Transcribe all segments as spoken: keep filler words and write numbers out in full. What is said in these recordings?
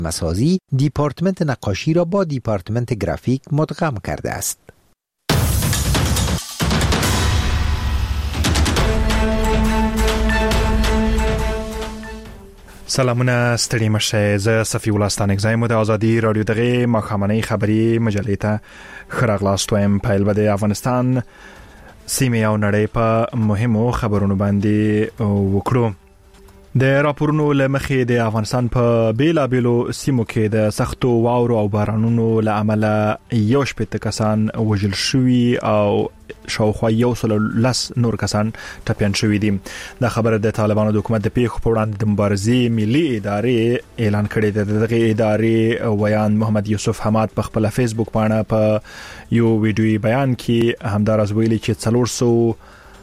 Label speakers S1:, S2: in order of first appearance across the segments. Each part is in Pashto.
S1: مسازی دیپارتمنت نقاشی را با دیپارتمنت گرافیک مدغم کرده است.
S2: سلامونه ستړي مشه. زه صفي الله ستانکزی مو د ازادي رادیو دغه مخامنۍ خبری مجلې ته خراغلاست وایم. پیل به د افغانستان سیمه او نړۍ په مهمو خبرونو باندې وکړو. د راپورونو لمخې د افغانستان په بیلا بیلو سیمو کې د سختو واورو او بارانونو له امله یو شپږ کسان وژل شوي او شاوخوا یو سل لس نور کسان ټپیان شوي دي. دا خبره د طالبانو د حکومت د پیښو په وړاندې د مبارزې ملي ادارې اعلان کړی دی. دغه ادارې ویان محمد یوسف حماد په خپل فیسبوک باندې په یو ویډیوي بیان کې همدارس ویلي چې څلور سوه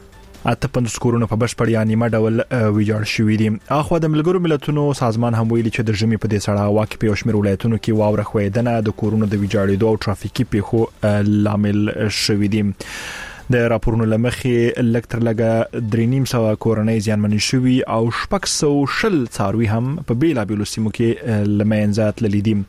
S2: اته پنځوس کورونه په بشپړ یا نیمه ډول ویجاړ شوي دي. اخو د ملګرو ملتونو سازمان هم ویلي چې د ژمي په دې سړه هوا کې په شمېر ولایتونو کې واوره خویدنه د کورونو د ویجاړېدو او ترافیکي پیښو لامل شوي دي. د راپورونو لمخې لکتر لګه درې نیم سوه کورنۍ زیانمنې شوي او شپږ سوه شل څاروي هم په بیلا بیلو سیمو کې له منځه تللي دي.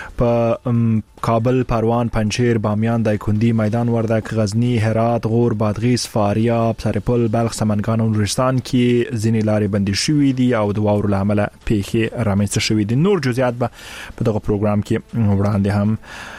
S2: په کابل، پروان، پنجشیر، بامیان، دایکنډي، میدان وردګ، غزنی، هرات، غور، بادغیس، فاریاب، سرپل، بلخ، سمنګان او نورستان کې ځینې لارې بندې شوې دي او د واورو له امله پیښې رامنځته شوې دي. نور جزئیات به په دغه پروګرام کې وړاندې هم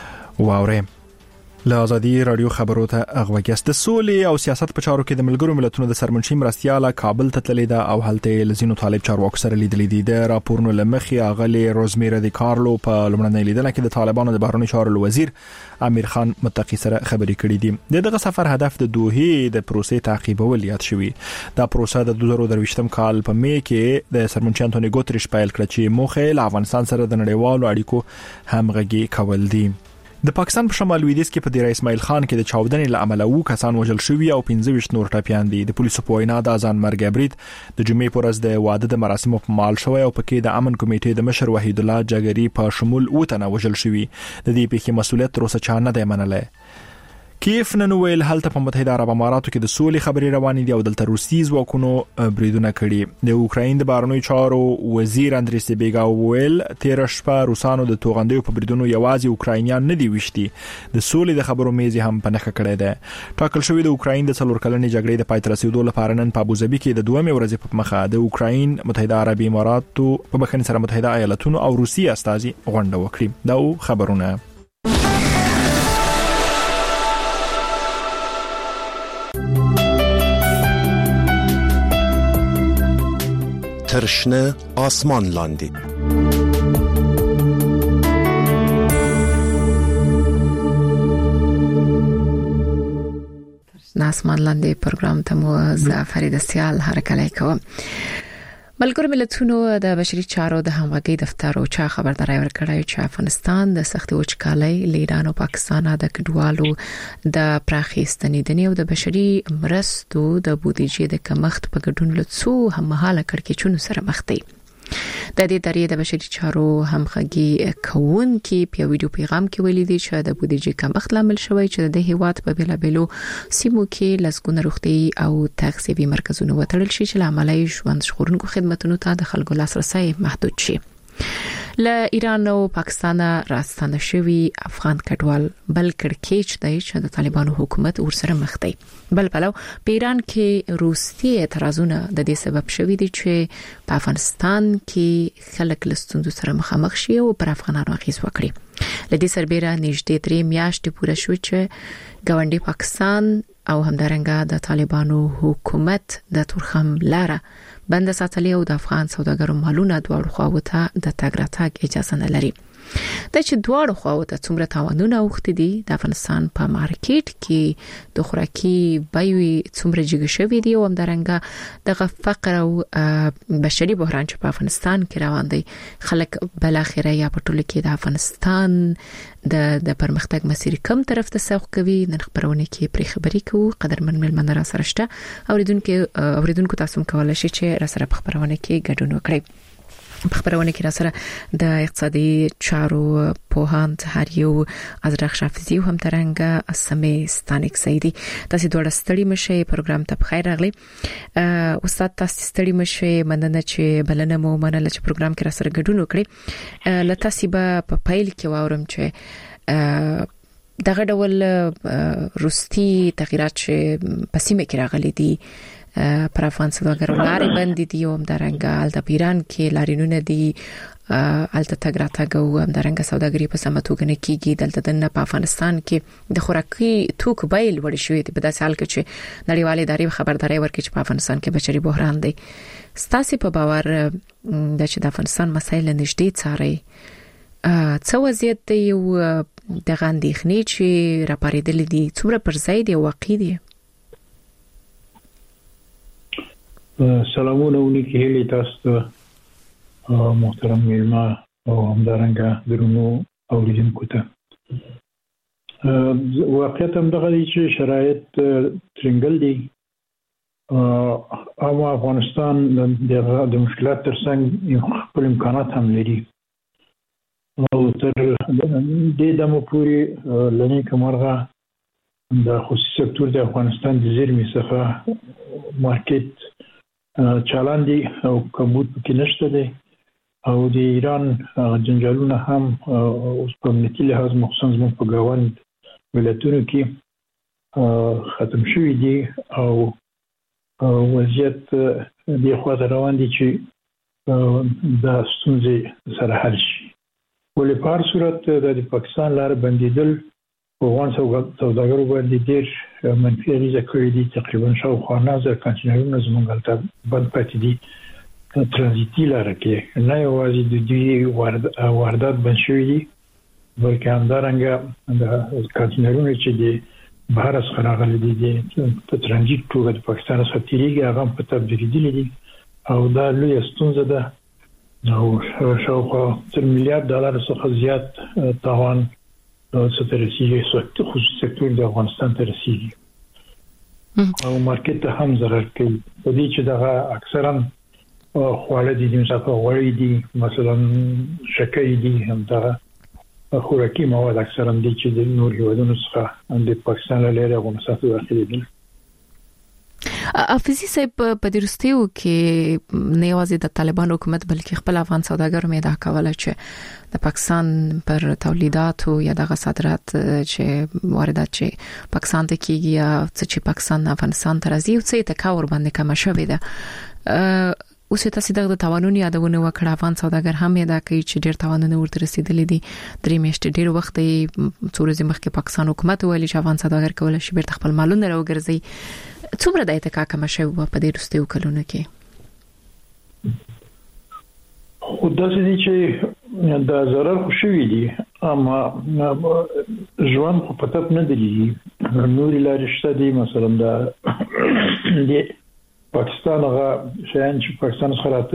S2: واورئ. له ازادي رادیو خبرو ته اغوګست. د سولې او سیاست په چارو کې د ملګرو ملتونو د سرمنشي مرستیاله کابل ته تللی ده او هلته لزینو طالب چارواکو سره لیدلې دي. د راپورونو لمخې اغلي روزمیره دی کارلو په لومړنۍ لیدنه کې د طالبانو د بهرنیو چارو وزیر امیر خان متقی سره خبرې کړې دي. د دغه سفر هدف د دوحې د پروسې تعقیبول یاد شوی. دا پروسه د دوه زره درویشتم کال په می کې د سرمنشي انټونی ګوتریش پیل کړ چې موخه له افغانستان سره د نړیوالو اړیکو همغږي کول دي. د پاکستان په شمال لویدیځ کې په ډیر اسماعیل خان کې د چاودنې له امله وو کسان وژل شوي او پنځه ویشت نور ټپیان دي. د پولیسو په وینا د ځان مرګ برید د جمعې پر ورځ د واده د مراسمو په مال شوی او پکې د امن کمیټې د مشر وحید الله جګری په شمول و تنه وژل شوي. د دې پیښې مسؤلیت تر اوسه چا نه دی منلی. کیف نن ویل هلته په متحده عرب اماراتو کې د سولې خبرې روانې دي او دلته روسي ځواکونو بریدونه کړي. د اوکراین د بهرنیو چارو وزیر اندری سبیګا ویل تیر شپه روسانو د توغندیو په بریدونو یوازې اوکراینیان نه دی وشتي، د سولې د خبرو میز هم په نخښه کړی دی. ټاکل شوی د اوکراین د څلور کلنې جګړې د پای ته رسیدو لپاره نن په ابوظبي کې د دوه ورځې په مخه د اوکراین، متحده عرب اماراتو په بخښنې سره متحده ایالاتونو او روسي استازي غونډه وکړي. دا خبرونه
S3: ترشنه آسمان لاندې.
S4: ترشنه آسمان لاندې پروګرام ته مو زه فرید سیال هرکلی کوم. ملګرو ملتونو د بشري چارو د همغږي دفتر او چا خبرداري ورکړی چې افغانستان د سختي وچکالۍ، ایران او پاکستان د کډوالو د پراخي ستنیدنې او د بشري مرستو د بودیجې د کمښت په ګډون له څو هممهاله کړکېچونو سره مخ دي. د دې ادارې د بشري چارو همغږي کوونکي په ویډیو پیغام کې ویلي دي چې د بودیجې کمښت لامل شوی چې د هیواد په بیلابېلو سیمو کې لسګونه روغتي او تغذیوي مرکزونه وتړل شي چې لامل یې ژوند ژغورونکو خدماتو ته د خلکو لاسرسي محدود شي. له ایران او پاکستان راستانه شوی افغان کډوال بل کړکېچ دی چې د طالبانو حکومت ورسره مخ دی. بل پلو په ایران کې روسي اعتراضونه د دې سبب شوی دي چې په افغانستان کې خلک له ستونزو سره مخامخ شي او پر افغانانو اغیز وکړي. لدې سربېره نږدې درې میاشتې پوره شو چې ګاونډي پاکستان او همدارنګه د طالبانو حکومت د تورخم لاره بند ساتلې او د افغان سوداګرو مالونه دواړو خواو ته د تګ راتګ اجازه نه لري. د چې دواړو خواو ته څومره تاوانونه اوښتي دي، د افغانستان په مارکیټ کې د خوراکي بیې څومره جګ شوي دي او همدارنګه دغه فقر او بشري بحران چې په افغانستان کې روان دی، خلک بل اخره یا په ټوله کې د افغانستان د د پرمختګ مسیر کم طرف ته سوق کوي. نن خبرونه کې پرې خبرې کوو. قدرمن ملمن را سره شته اوریدونکو اوریدونکو تاسو کولای شئ چې را سره په خبرونه کې ګډون وکړئ. په خبرونه کې را سره د اقتصادي چارو پوهاند هریو ازرخ شافزی هم ترنګ سمې ستانیک سیدی تاسو دوه ستړي مشه پروګرام ته بخیر راغلی استاد تاسو ستړي مشه مننه چې بلنه مو منله چې پروګرام کې را سره ګډون وکړي لته سیبه په پایل کې واورم چې دغه ډول روستي تغیرات چې پسیمه کې راغلي دي پر افغان سوداګرو لارې بندې دي او همدارنګه الته پیران کې لارینونه دي الته تګراتګ او همدارنګه سوداګري په سمه توګه نه کیږي دلته د په افغانستان کې د خوراکي توکو بیل وړ شوې دي په داسې حال کې چې نړیوالې ادارې خبرداري ورکړي چې په افغانستان کې بشري بحران دی ستاسو په باور د چې د افغانستان مسایل نږدې څاري څه وضعیت دی او د غندېخنې چې راپارېدل دي څومره پر ځای دی واقع دي
S3: سلامونه ولیکي هلي تاسو محترم میلمه او همدارنګه درنو اوریدونکو ته واقعیت هم دغه دي چې شرایط ترنګل دي او افغانستان د مشکلات ترڅنګ خپل امکانات هم لري او تر دې دمو پورې لنی کومرغه د خصوصي سکتور د افغانستان د زیرمې څخه مارکیټ چالاندي او کمبود کې نشته دي او د ایران جنجالونه هم اوس په امنیتي لحاظ مخصوصا زموږ په ګاوند ولایتونو کې ختم شوي دي او وضعیت د خواته روان دي چې د ستونزې سره حل شي ولې په هر صورت د پاکستان لار بندیدل افغان سوداګرو باندې ډېر منفي اغیزه کړې دي تقریبا شاوخوا نه زر کانټینرونه زموږ هلته بند پاتې دي ترانزیتي لاره کې نه یوازې د دوی واردات بند شوي دي بلکې همدارنګه د کانټینرونه چې د بهر څخه راغلي دي په ترانزیت توګه د پاکستان څخه تیریږي هغه په تبدیلېدلي دي او دا لویه ستونزه ده او شاوخوا تر میلیارډ ډالر څخه زیات تاوان سترسیږي خصوصي سکتور د افغانستان ته رسیږي او مارکیټ ته هم ضرر کوي په دې چې دغه اکثرا خواړه دي مثلا غوړي دي مثلا شکر دي هم دغه خوراکي مواد اکثرا دي چې د نور هیوادونو څخه د پاکستان له لارې افغانستان ته داخلي دي
S4: افزي صاحب په درستیو کې نه یوازې د طالبان حکومت بلکې خپل افغان سوداګرو مې دا کوله چې د پاکستان پر تولیداتو یا د صادرات چې واردات چې پاکستان ته کیږي یا چې پاکستان افغانستان ته راځي او څه تکاور باندې کم شوی ده اوس تاسو دغه توانونو یادونه وکړه افغان سوداګر هم دا کوي چې ډېر توانونه ورته رسیدلې دي درې میاشتې ډېر وخت یې څو ورځې مخکې پاکستان حکومت ویلي چې افغان سوداګر کولای شي بیرته خپل مالونه راوګرځي څومره د اتکا کم شوی په دې وروستیو کلونو کې
S3: خو داسې دي چې دا ضرر خو شوي دي اما ژوند خو په تپ نه دی نورې لارې شته دي مثلا دا پاکستان هغه شیان چې پاکستان څخه راته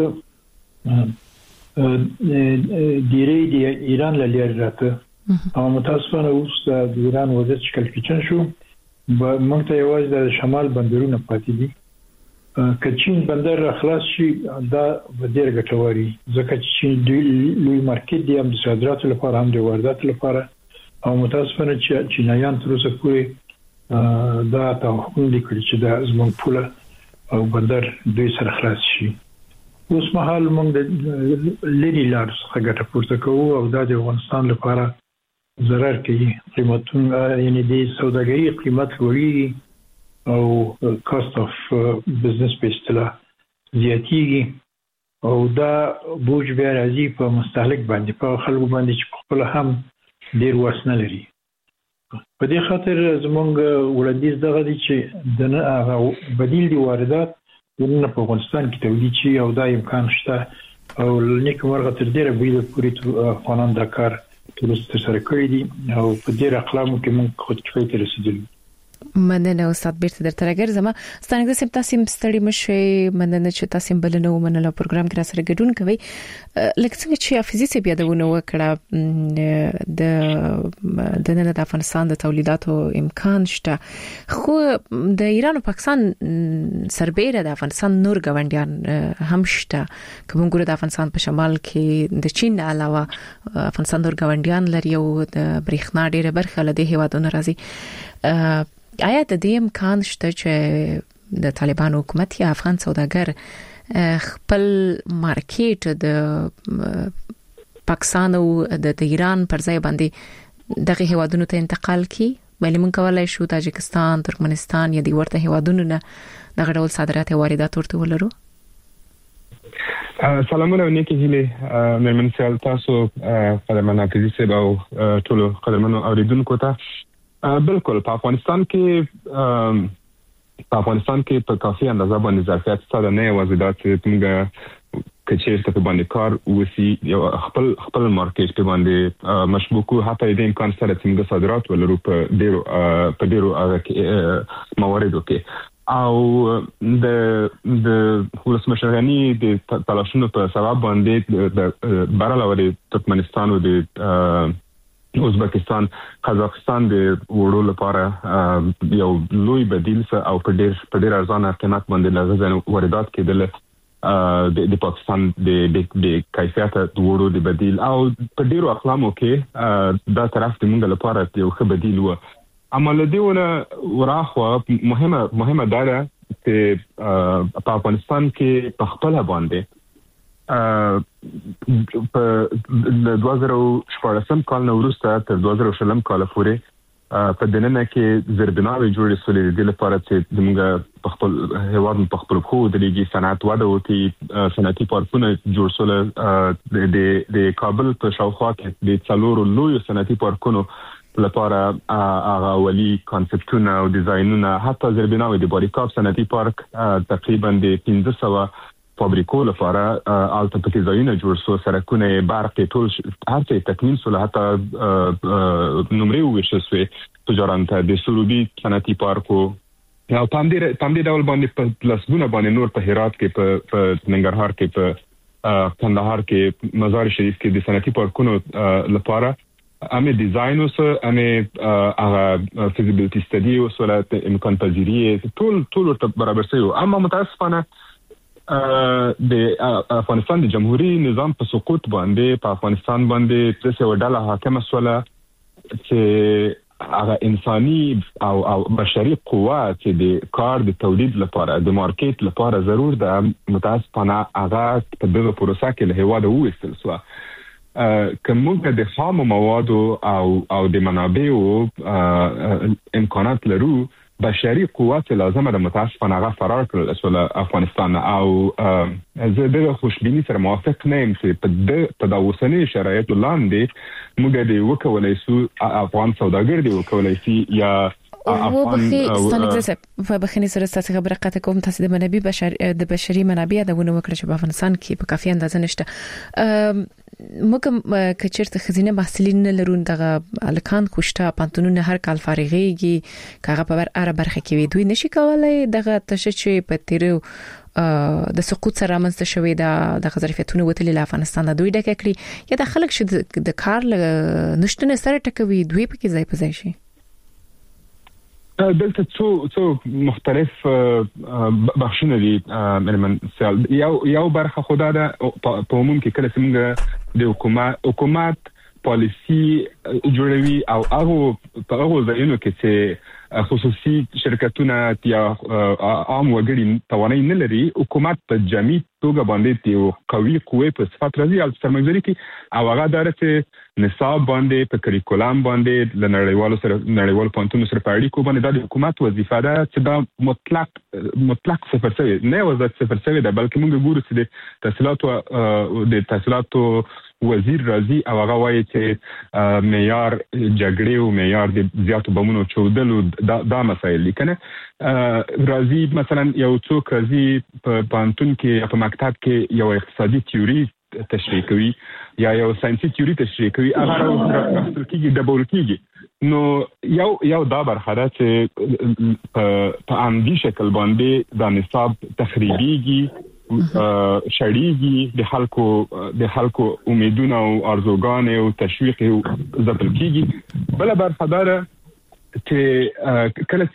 S3: ډیری دی ایران له لارې راته او متاسفانه اوس د ایران وضعیت شکل کېچن شو موږ ته یوازې د شمال بندرونه پاتې دي که چین بندر خلاص شي دا به ډېر ګټوري ځکه چې چین لوی مارکیټ دی هم د صادراتو لپاره هم د وارداتو لپاره او متاسفانه چې چینایان تر اوسه پورې دا توقع لیکلي چې دا زموږ پوله او بندر دوی سره خلاص شي اوس مهال موږ د لری لار څخه ګټه پورته کوو او دا د افغانستان لپاره ضرر کوي قیمتونه یعنی د سوداګرۍ قیمت لوړیږي او کاست اف بزنس په اصطلاح زیاتیږي او دا بوج بیا راځي په مستهلک باندې په خلکو باندې چې خپل هم ډیر وسنه لري په دې خاطر زمونږ ولادیز دغه دي چې د هغه بدیل دی واردات ورنه په افغانستان کې تولید شي او دا امکان شته او نیک مرغه تر ډیره ویل پوری افغانان دا کار تر سره کړی دي او په دې رقمو کې موږ خود کفایت رسیدلی
S4: مننه استاد بیرته درته راګرځم. ستانګ د سم تاسو ستړي مشه مننه چې تاسو بلنه ومنله پروګرام کې را سره ګډون کوي. لکه څنګه چې حافظي سي بیا دونه وکړه د د نن د افغانستان د تولیداتو امکان شته، خو د ایران او پاکستان سربېره د افغانستان نور ګاونډیان هم شته. کوم ګوره د افغانستان په شمال کې د چین علاوه افغانستان نور ګاونډیان لري او د برېښنا ډیره برخه له دې هیوادونو راځي. آیا د دې امکان شته چې د طالبان حکومت یا افغان سوداګر خپل مارکیټ د پاکستان او د ایران پر ځای باندې دغه هیوادونو ته انتقال کړي؟ ولی مونږ کولای شو تاجکستان، ترکمنستان یا د ورته هیوادونو نه دغه ډول صادرات او واردات ورته ولرو؟
S5: سلامونه او نیکی هیله مېرمن سیال تاسو قدرمن حافظي صاحب او ټولو قدرمنو اوریدونکو ته. بالکل په افغانستان کې په افغانستان کې په کافي اندازه باندې ظرفیت ستاسو نه یوازې دا چې موږ کچیر ته باندې کار وسی یو خپل خپل مارکیټ په باندې مشبوکو حتی د امکان سره چې موږ صادرات ولرو په ډیرو په ډیرو مواردو کې او د د ولسمشر غنی د تلاشونو په سبب باندې د بارالوري ترکمنستان او د ازبکستان قزاقستان د وړو لپاره یو لوی بدیل څه او په ډیر په ډیر ارزانه قیمت باندې لغزن واردات کېدل د د پاکستان د د کیفیت د وړو د بدیل او په ډیرو اقلامو کې دا طرف د موږ لپاره یو ښه بدیل و. اما لدیونه وراخوا مهمه مهمه ده چې په افغانستان کې په خپل باندې په دوه زره شپږم کال نو وروسته تر دوه زره شلم کال پورې په دننه کې زربناوي جوړې سولې د لپاره چې موږ په خپل هیواد په خپل خو د لګي صنعت وده وکي صنعتي پارکونه جوړ سول د د کابل په شاوخوا کې د څلورو لوی صنعتي پارکونو لپاره هغه ولي کانسپټونه او ډیزاینونه حتی زربناوي د باریکاب صنعتي پارک تقریبا د پنځه سوه فابریکو لپاره آلته پکې ځایونه جوړ سو، سرکونه برق ټول هر څه تکمیل سول، حتی نمرې وویشل سوې تجارت د سروبي صنعتي پارکو او پام دې پام دې ډول باندې په لسګونه باندې نور په هرات کې په ننګرهار کې په کندهار کې مزار شریف کې د صنعتي پارکونو لپاره امه ډیزاین اوس امه هغه فیزیبিলিټی سټډي اوس ولته امکان پذیری ټول ټول ته برابر شوی. اما متاسفانه د افغانستان د جمهوریت نظام په سقوط باندې په افغانستان باندې څه وډاله حاکم سوله چې هغه انساني او او بشري قوه چې د کار د تولید لپاره د مارکیټ لپاره ضرور ده متاسفانه هغه په دغه پروسه کې له هواده وېستل سو. کومه د خام موادو او او د منابعو امکانات لرو، بشري قوت لازمه د متاسفانه هغه فرار کړل اسول افغانستان او زه د خوشبینی سره موافق نه یم چې په د تداوسنی شرایطو لاندې موږ د وکولای سو افغان سوداګر دی وکولای سي یا
S4: افغان ستنګ په بخنی سره ستاسو خبره قطع کوم. تاسو د منابع بشر د بشري منابع د ونه وکړه چې په افغانستان کې په کافي اندازه نشته. موږ کچرته خزینه محصلین نه لرون دغه الکان خوشته پانتونونه هر کال فارغيږي کاغه په بر اره برخه کې وي دوی نشي کولای دغه تشچې په تیرو د سقوط سره منځته شوی د ظرفیتونو وتلی له افغانستان د دوی ډکه کړی یا د خلک چې د کار نشټونه سره ټکوي دوی په کې ځای په ځای شي.
S5: دلته څو څو مختلف بخشونه دي مېرمن سیال. یو یو برخه خدا ده په عموم کې کله چې موږ د حکومت حکومت پالیسی جوړوي او هغه په هغه ځایونو کې چې خصوصي شرکتونه یا عام وګړي توانایي نه لري، حکومت په جامع توګه باندې یو قوي قوه په صفات راځي او سرمایه‌ګذاري کې او هغه درته نصاب باندې په کریکولم باندې لنړیوالو سره نړیوال پونتونو سره په اړیکو باندې د حکومت وظیفه ده چې دا مطلق مطلق صفر شوی نه وځي صفر شوی ده، بلکې موږ ګورو چې د تحصیلاتو د تحصیلاتو وزیر راضي او هغه وایي چې معیار جګړې او معیار د زیاتو بمونو چودلو دا, دا مسایل لیکنه راضي. مثلا یو څوک راضي په پانتون کې په مکتب کې یو اقتصادي تیوري تشریح کوي یا یو ساينسي تیوري تشریح کوي هغه راځي کېږي ډبل کېږي نو یو یو دا برخه ده چې په عمدي شکل باندې د نصاب تخریبيږي شړيږي د خلکو د خلکو امیدونه او ارزوګان او تشویق او ځپل کیږي بل برخه ده چې کله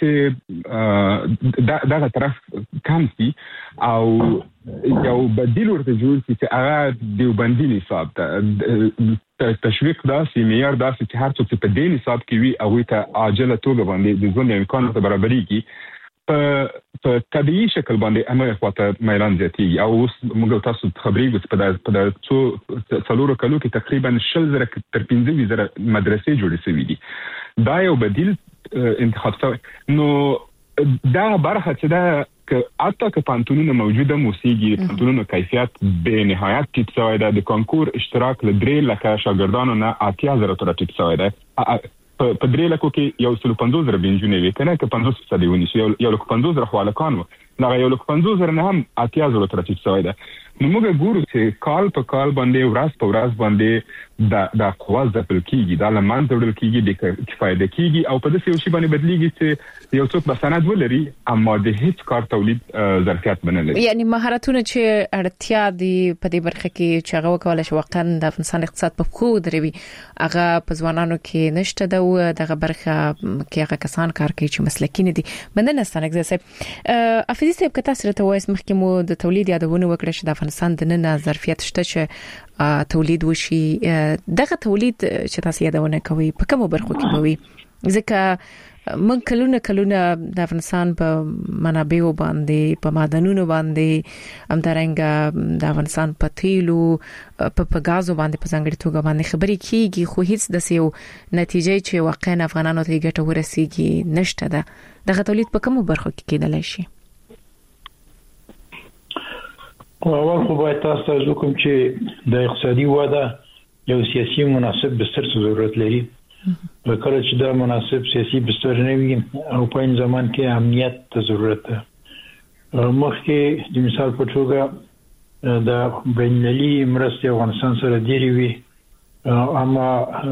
S5: چې دا دغه طرف کم شي او یو بدیل ورته جوړ شي چې هغه دیوبندي نصاب ته تشویق داسې معیار داسې چې هر څوک چې په دې نصاب کې وي هغوی ته عاجله توګه باندې د ژوند امکانات برابرېږي په په طبیعي شکل باندې همغه خواته میلان زیاتېږي او اوس موږ تاسو خبرېږو چې په دا په دا څو څلورو کلو کې تقریبا شل زره تر پنځه زره مدرسې جوړې شوي دي دا یو بدیل انتخاب شوی نو دا برخه چې دا که حتی که پانتونونه موجوده موسیقي پانتونونو کیفیت به نهایت ټیټ شوی دی د کانکور اشتراک له درې لکه شاګردانو نه اتیا زره تر ټیټ شوی دی په درې لکو کې یو سل پنځوس زره بنجونه وي کنه که پنځوس فیصد ونیسي یو لک پنځوس زره خالقان و دا یو لک پنځوس زره نه هم اتیا زره تر ټیټ شوی دی نو موږ ګورو چې کال په کال باندې ورځ په ورځ باندې دا د قواز د پلکیږي دا لمن تړل کیږي د کفایده کیږي او په دې شی باندې بدلیږي چې یو څوک به سند ولري اما د هیڅ کار تولید ظرفیت بنلري
S4: یعنی مهارتونه چې اړتیا دي په دې برخه کې چې هغه وکول شي واقعا د افغانستان اقتصاد په خو دروي هغه په ځوانانو کې نشته دا دغه برخه کې هغه کسان کار کوي چې مسلکي نه دي مننه ستنګ زه افیدي صاحب کته سره ته وایس مخکې مو د تولید یادونه وکړه چې د افغانستان د نن ظرفیت شته چې تولید وشي دغه تولید چې تاسو یادونه کوي په کومو برخو کې بوي ځکه من کلونه کلونه د افغانستان په منابعو باندې په معدنونو باندې همدارنګه د افغانستان په تیلو په په غازو باندې په ځانګړي توګه باندې خبرې کیږي خو هیڅ د سیو نتیجې چې واقعا افغانانو ته ګټه ورسیږي نشته ده دغه تولید په کومو برخو کې کېدلی شي
S3: اول خو باید تاسو ته وکم چې د اقتصادي وده یو سیاسي مناسب بستر ضرورت لري کله چې دا مناسب سیاسي بستر نه وي او په این زمان کې امنیت ته ضرورت ده مخکې د مثال په توګه د بینالي مرستې افغانستان سره ډیری وي اما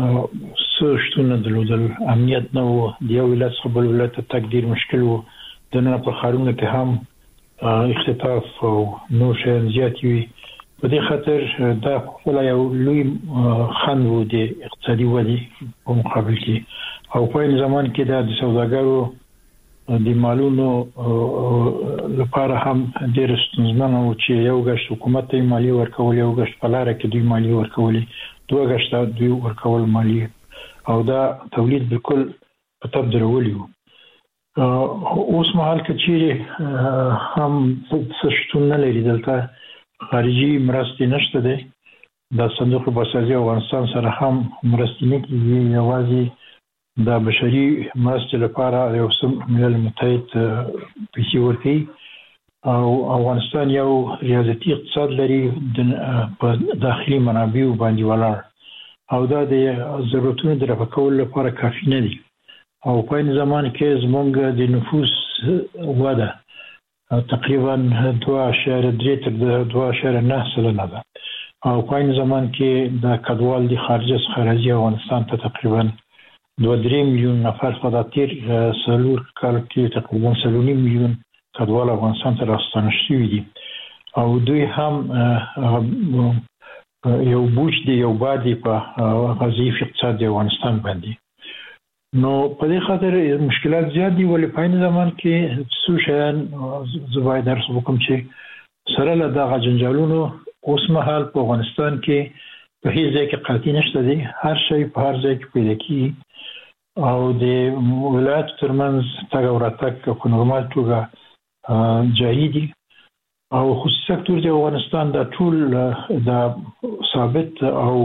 S3: څه شتونه درلودل امنیت نه و د یو ولایت څخه بل ولایت ته تګ ډیر مشکل و د نن په خارونه کې هم اختطاف او نور شیان زیات وي په دې خاطر دا خپل یو لوی خنډ و د اقتصادي ودې په مقابل کې او په این زمان کې د سوداګرو د مالونو لپاره هم ډېر ستونزمن و چې یو غشت حکومت ته مالی ورکول یو غشت په لار کې دوی مالی ورکول دوه غشت دوی ورکول مالی او دا تولید بالکل په تب درولي و اوس مهال کې چې هم څه شتون نه لري دلته خارجي مرستې نشته ده د صندوق بسازي افغانستان سره هم مرستې نه کیږي یوازې د بشري مرستې لپاره یو سم ملل متحد پیسې ورکوي او افغانستان یو ریاضتي اقتصاد لري په داخلي منابعو باندې ولاړ او دا د ضرورتونو د رفع کولو لپاره کافي نه دي او په این زمان کې زمونږ د نفوس وده تقریبا دوه اعشاریه درې تر دوه اعشاریه نه سلنه ده او په این زمان کې د کډوال د خارجه څخه راځي افغانستان ته تقریبا دوه درې میلیون نفر په داتیر سلور کال کې تقریبا سلور میلیون کډوال افغانستان ته راستانه شوي دي او دوی هم یو بوج دی یو بادي په غزيف اقتصاد د افغانستان باندې نو په دې خاطر مشکلات زیات دي ولې په این زمان کې څو شیان زوای درس وکم چې سره له دغه جنجالونو اوس مهال په افغانستان کې په هیڅ ځای کې قاطع نشته دي هر شی په هر ځای کې پیدا کیږي او د ولایت ترمنځ تګ او راتګ په نورمال توګه جاري دي او خصوصي سکتور د افغانستان د ټول د ثابت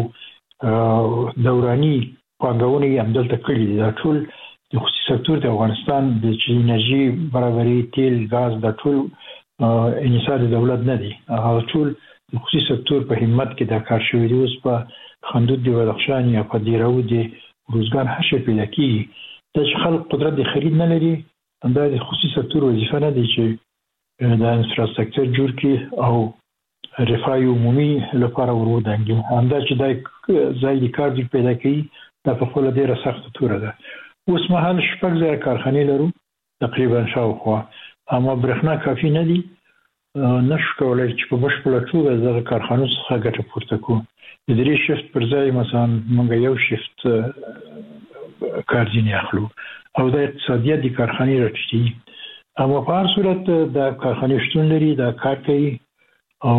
S3: او دوراني پانګونې هم دلته کړي دي دا ټول د خصوصي سکتور د افغانستان د انرژي برابرۍ تیل غاز د ټول انحصار د دولت نه دي هغه ټول د خصوصي سکتور په همت کې د کار شوی دی اوس په خندود دی بدخشان یا په دیراو دی روزګار هر شي پیدا کیږي د خلک قدرت د خرید نه لري دا د خصوصي سکتور وظیفه نه دی چې د انفراستراکچر جوړ کړي او رفاه عمومي لپاره ورودانګي همدا چې د ځای د کار پیدا کوي دا په خپل ډیره سخت توره ده. اوس مهال شپږ ځای کارخانې لرو تقریبا شاوخوا، اما برېښنا کافي نه دي، نشو کولای چې په بشپړه توګه دغه کارخانو څخه ګټه پورته کړو. د درې شفت پر ځای مثلا موږ یو شفت کار ځینې اخلو او د اقتصادیت د کارخانې راټیټي. اما په هر صورت د کارخانې شتون لري، دا کار کوي او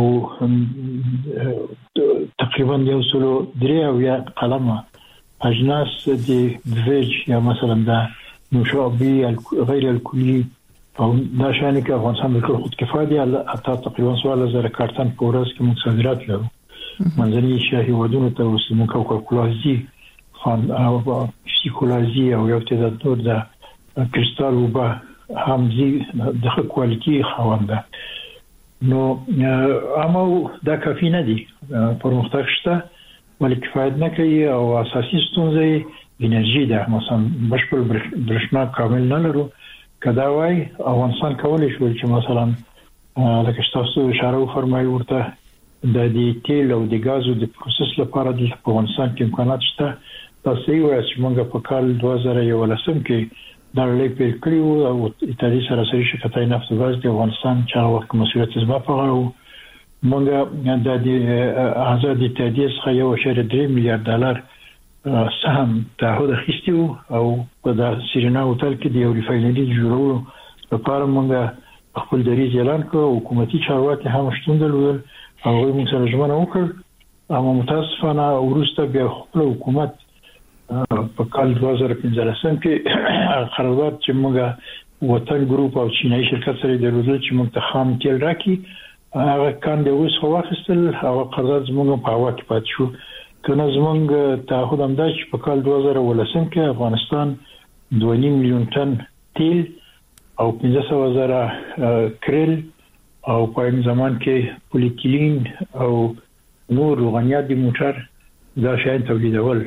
S3: تقریبا یو سلو درې او یا قلمه اجناس د ویج یا مثلا د نوشابه غیر الکلی او دا شانې کې افغانستان بالکل خود کفایه دي. حتی تقریبا سوال زره کارتن په ورځ کې موږ صادرات لرو منځني شاهي ودونو ته اوس موږ کوکولازي خان او سیکولازي او یو تعداد نور د کریستال وبا همزي د کوالټي خوانده. نو اما دا کافي نه دي، پرمختګ شته ولی کفایت نه کوي او اساسي ستونزه انرژي ده. مثلا بشپړ برېښنا کامل نه لرو. کدا وای افغانستان کولای شو چې مثلا لکه تاسو اشاره وفرمایي ورته د دې تیل او د غازو د پروسس لپاره د افغانستان کې امکانات شته. تاسو یې وایي چې موږ په کال دوه زره یولسم کې دا لې په کلیو او ایتالیا سره سره شرکتای نفت او غاز د افغانستان چې وخت مسؤلیت زما په غاړه موږ د آزاد اتحادیه څخه یو اشاره درې میلیارډ ډالر سهم تعهد اخیستو او په د سیرینا هوټل کې د یو ریفاینري جوړولو لپاره موږ خپل دریځ اعلان کړ. حکومتي چارواکي هم شتون درلودل او موږ سره ژمنه وکړ. اما متاسفانه وروسته بیا خپل حکومت په کال دوه زره پنځلسم کې قرارداد چې موږ وطن ګروپ او چینایي شرکت سره درلودل چې موږ ته خام تیل راکړي، هغه کاند اوس خو واخیستل او قرارداد زموږ په هوا کې پات شو. کنه زموږ تعهد هم دا چې په کال دوه زره ولسم کې افغانستان دوه نیم میلیون ټن تیل او پنځه سوه زره کریل او په این زمان کې پولیتیلین او نور روغنیات د موټر دا شاین تولیدول.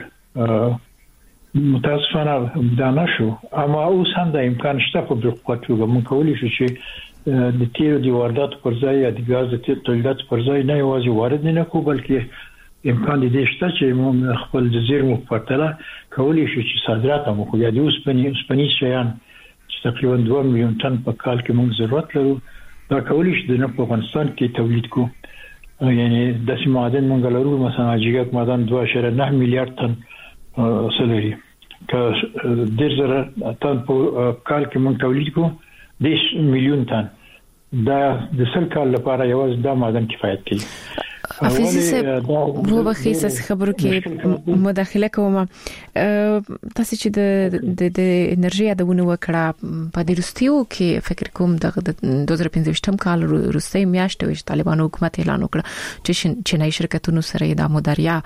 S3: متاسفانه دا نشو، اما اوس هم د امکان شته په بروقاتو موږ کولی شو چې د تیل د واردات پر ځای یا د غاز د تولیدات پر ځای نه یوازې وارد نه کو بلکې امکان دې شته چې موږ خپل د زیرمو په پرتله کولی شو چې صادرات هم وکړو. یا د اوسپنې اوسپنې شیان چې تقریبا دوه میلیون ټن په کال کې موږ ضرورت لرو، دا کولی شو د په افغانستان کې تولید کو. یعنی د سیم معدن موږ لرو مثلا جګک معدن دوه اعشاریه نه میلیارډ ټن سلري که ډیر زره ټن په کال کې موږ تولید کو دیش میلیون ټن. دا د سل کال لپاره یوازې دا معدن کفایت کوي.
S4: حافظي صاحب وو بخیس خبرو کې مداخله کوم. تاسو چې د د انرژي یادونه وکړه په دې رستیو کې فکر کوم د دوه زره پنځه کال روسي میاشت وش طالبانو حکومت اعلان وکړ چې چینایي شرکتونو سره د مداریا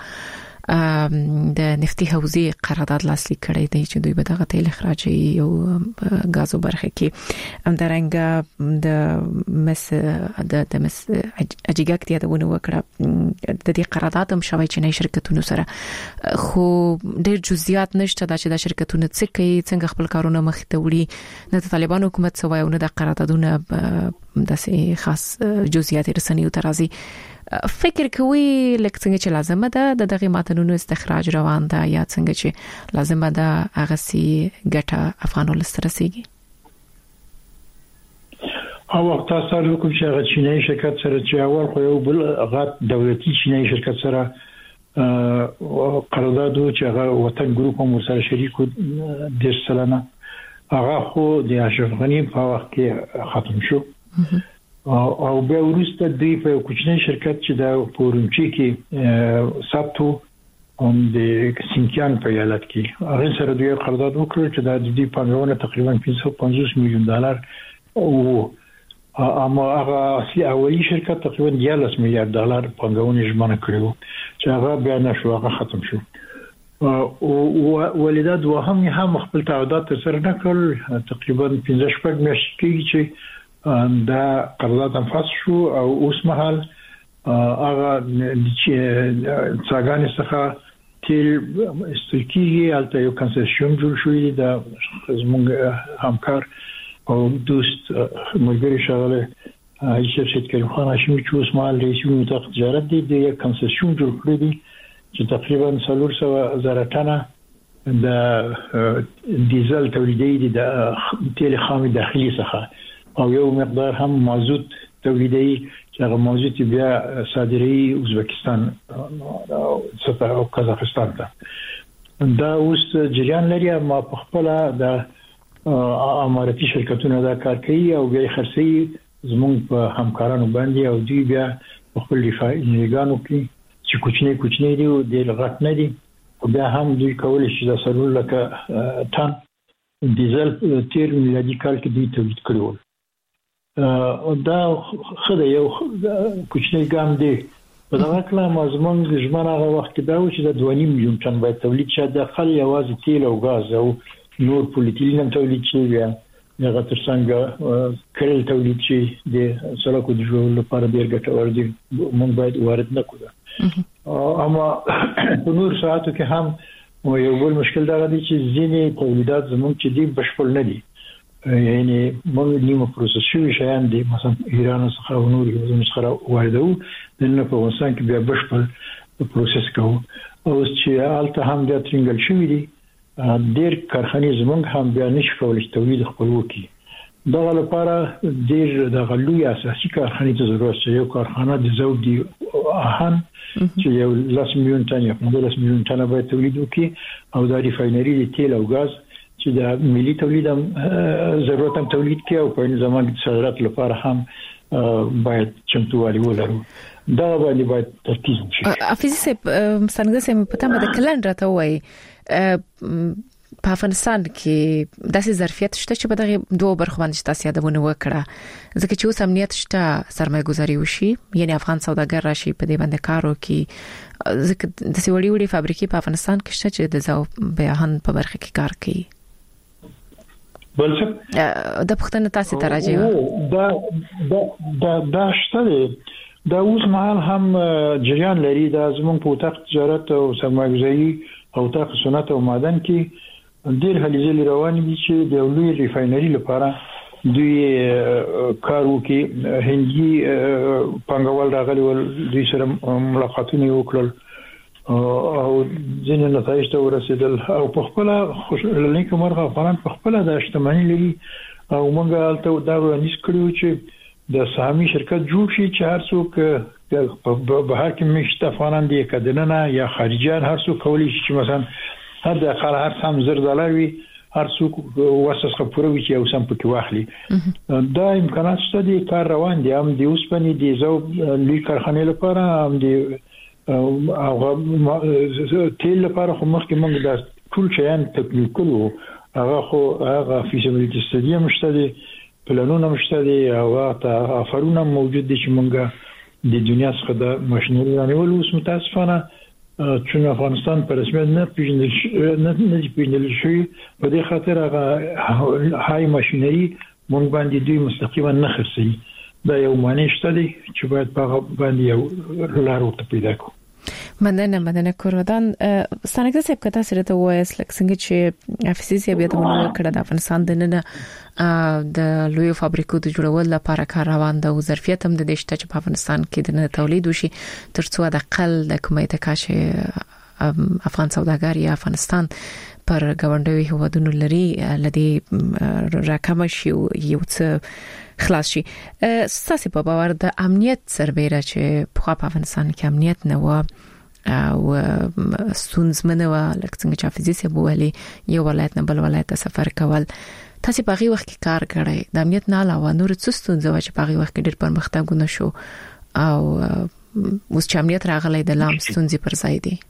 S4: د نفتي حوزې قرارداد لاسلیک کړی دی چې دوی به دغه تیل اخراجي او غازو برخه کې همدارنګه د مس د د مس اجیګاک دی دونه وکړه د دې قرارداد هم شوی چې نه شرکتونو سره، خو ډېر جزئیات نشته دا چې د شرکتونو څه کوي، څنګه خپل کارونه مخ ته وړي، نه د طالبانو حکومت سوای او نه د قراردادونه داسې خاص جزئیات رسنیو ترازی. فکر کوي لکه څنګه چې لازمه ده د دغه ماتنونو استخراج روان ده یا څنګه چې لازمه ده هغه سي ګټه افغانو لسترسيږي؟
S3: او وخت تاسو کوم چې هغه چینایي شرکت سره چې اول خو یو بل هغه دولتي چینایي شرکت سره قرارداد چې هغه وطن ګروپ هم سره شریک د سلانه هغه خو د اشرف غنی په وخت کې ختم شو او به ورسته دی په کوچنی شرکت چې د پورونچي کې ساتو هم د سینکیان په ایالت کې هغه سره دوی قرارداد وکړ چې د دې پانګونه تقریبا پنځه سوه پنځوس میلیون ډالر او اما هغه اصلي اولی شرکت تقریبا دیارلس میلیارډ ډالر پانګونه ژمنه کړو چې هغه بیا نشو، هغه ختم شو. او ولدا دوه هم هم خپل تعهدات سره نه کړل. تقریبا پنځه شپږ میاشتې کې چې دا قرارداد هم فاس شو او اوس مهال هغه چې څنګه څخه تیل استرکیږي البته یو کنسیشن جوړ شوی دی د زموږ همکار او دوست ملګری شغله ایشب شید کریم خان هاشمی چې اوس مهال رئیس جمهور تجارت دی د یو کنسیشن جوړ کړی دی چې تقریبا څلور سوه زره ټنه د ډیزل تولیدي د تیل خام داخلي څخه او یو مقدار هم مازوت تولیدي چې هغه مازوت بیا صادري ازبکستان او قزاقستان ته دا اوس جریان لري. ما په خپل د اماراتي شرکتونو دا کار کوي او بیا خرڅي زموږ په همکارانو باندې او دوی بیا په خپل دفاعیګانو کې چې کوچنی کوچنی دی او د لغت نه دي او بیا هم دوی کولای شي د سرور لکه ټان ډیزل تیر میلادي کال کې دوی تولید کړو. دا خدای یو کوچنی ګام دی په دا کله مازمن ژمنه هغه وخت دا و چې د دوه نیم میلیون ټن باید تولید شي د خل یوازې تیل او غاز او نور پولیټیلین هم تولید شي بیا هغه ترڅنګ کړل تولید شي د سړکو د جوړولو لپاره ډیر ګټور دي موږ باید وارد نه کړو. اما په نور ساعتو کې هم یو بل مشکل دا دی چې ځینې تولیدات زموږ چې دي بشپړ نه دي یعنی موږ نیمه پروسس شوي شیان دي مثلا ایران څخه او نور یو څخه واردو د نه په وسان کې بیا بشپړ پروسس کوو او چې الته هم د ترنګل شوي دي ډیر کارخانې زموږ هم بیا نشي کولای تولید خپل وکړي. دا لپاره ډیر د غلوی اساسي کارخانې ته ضرورت شي. یو کارخانه د زوب دی اهان چې یو لاس میلیون ټن یا پنځه میلیون ټن باید تولید وکړي او د ریفاینري د تیل او غاز چې د ملي تولید هم ضرورت هم تولید کوي او په زمان کې صادرات لپاره هم باید چمتووالی ولرو. دا باندې باید ترکیز وشي.
S4: افیزي سپ څنګه سم په تمه د کلن راته وای په افغانستان کې داسې ظرفیت شته چې په دغه دوه برخو باندې تاسو یادونه وکړه ځکه چې اوس امنیت شته سرمایه گذاري وشي یعنی افغان سوداګر راشي په دې باندې کار وکړي ځکه د سیوړي وړي فابریکې په افغانستان کې شته چې د زو بیان په برخه کې کار کوي.
S3: بل څه
S4: د پښتنه تاسو ته راځي
S3: دا دا دا شته دا اوس مهال هم جریان لري د زمون په وطاق تجارت او سرمایه گذاري او تاق صنعت او معدن کې ډیر هلي روان دي چې د لوی ریفاینري لپاره دوی کار وکي. هندي پنګوال راغلي ول دوی سره ملاقاتونه وکړل او ځینې نتایج ته ورسېدل او په خپل خوشاله کومه افغانان په خپل د اجتماعي لري او موږ الته دا ورنيس کړو چې د سهامي شرکت جوړ شي چې هر څوک په بهر کې مشت افغانان دي کدننه یا خارجيان هر څوک کولی شي چې مثلا هر د خل هر سم زر ډالر وي هر څوک وسه خبروي چې اوسم پکې واخلي. دا امکانات شته دي کار روان دي هم د اوسپنې دي زو لوی کارخانه لپاره هم دي او تیل لپاره خو مخکې موږ د ټول شیان تکنیکلو هغه خو هغه فیزیبیلیټي استادي مشته دي پلانونه مشته دي او هغه افرونه موجود دي چې موږ د دنیا څخه د ماشينري رانیول اوس متاسفانه چې افغانستان پر رسمیت نه پیژندل نه نه پیژندل شوی په دې خاطر هغه هاي ماشينري موږ باندې دوی مستقیما نه خرڅي. دا یو معنی شته دي چې باید په باندې یو لار ورته پیدا کړو.
S4: مننه مننه کوردان ستانګه سپ کته سره ته وایس لکه څنګه چې افسیسي بیا د مونږ کړه د افغانستان د نن د لوی فابریکو د جوړول لپاره کار روان ده او ظرفیت هم د دې شته چې په افغانستان کې د تولید وشي ترڅو د اقل د کومه تکاشه افغان سوداګر یا افغانستان پر غونډوي هوادونو لري لدی راکم شي یو څه خلاص شي. ساسي په باور د امنیت سربېره چې په افغانستان کې امنیت نه و او ستونزمنه و لکه څنګه چې فزیسي بوالي یو ولایت نه بل ولایت ته سفر کول تاسو په هغه وخت کې کار کړی د امنیت نه علاوه نور څه ستونزه و چې په هغه وخت کې ډېر پرمختګونه شو او اوس چې امنیت راغلی د لام ستونزې پر ځای دي.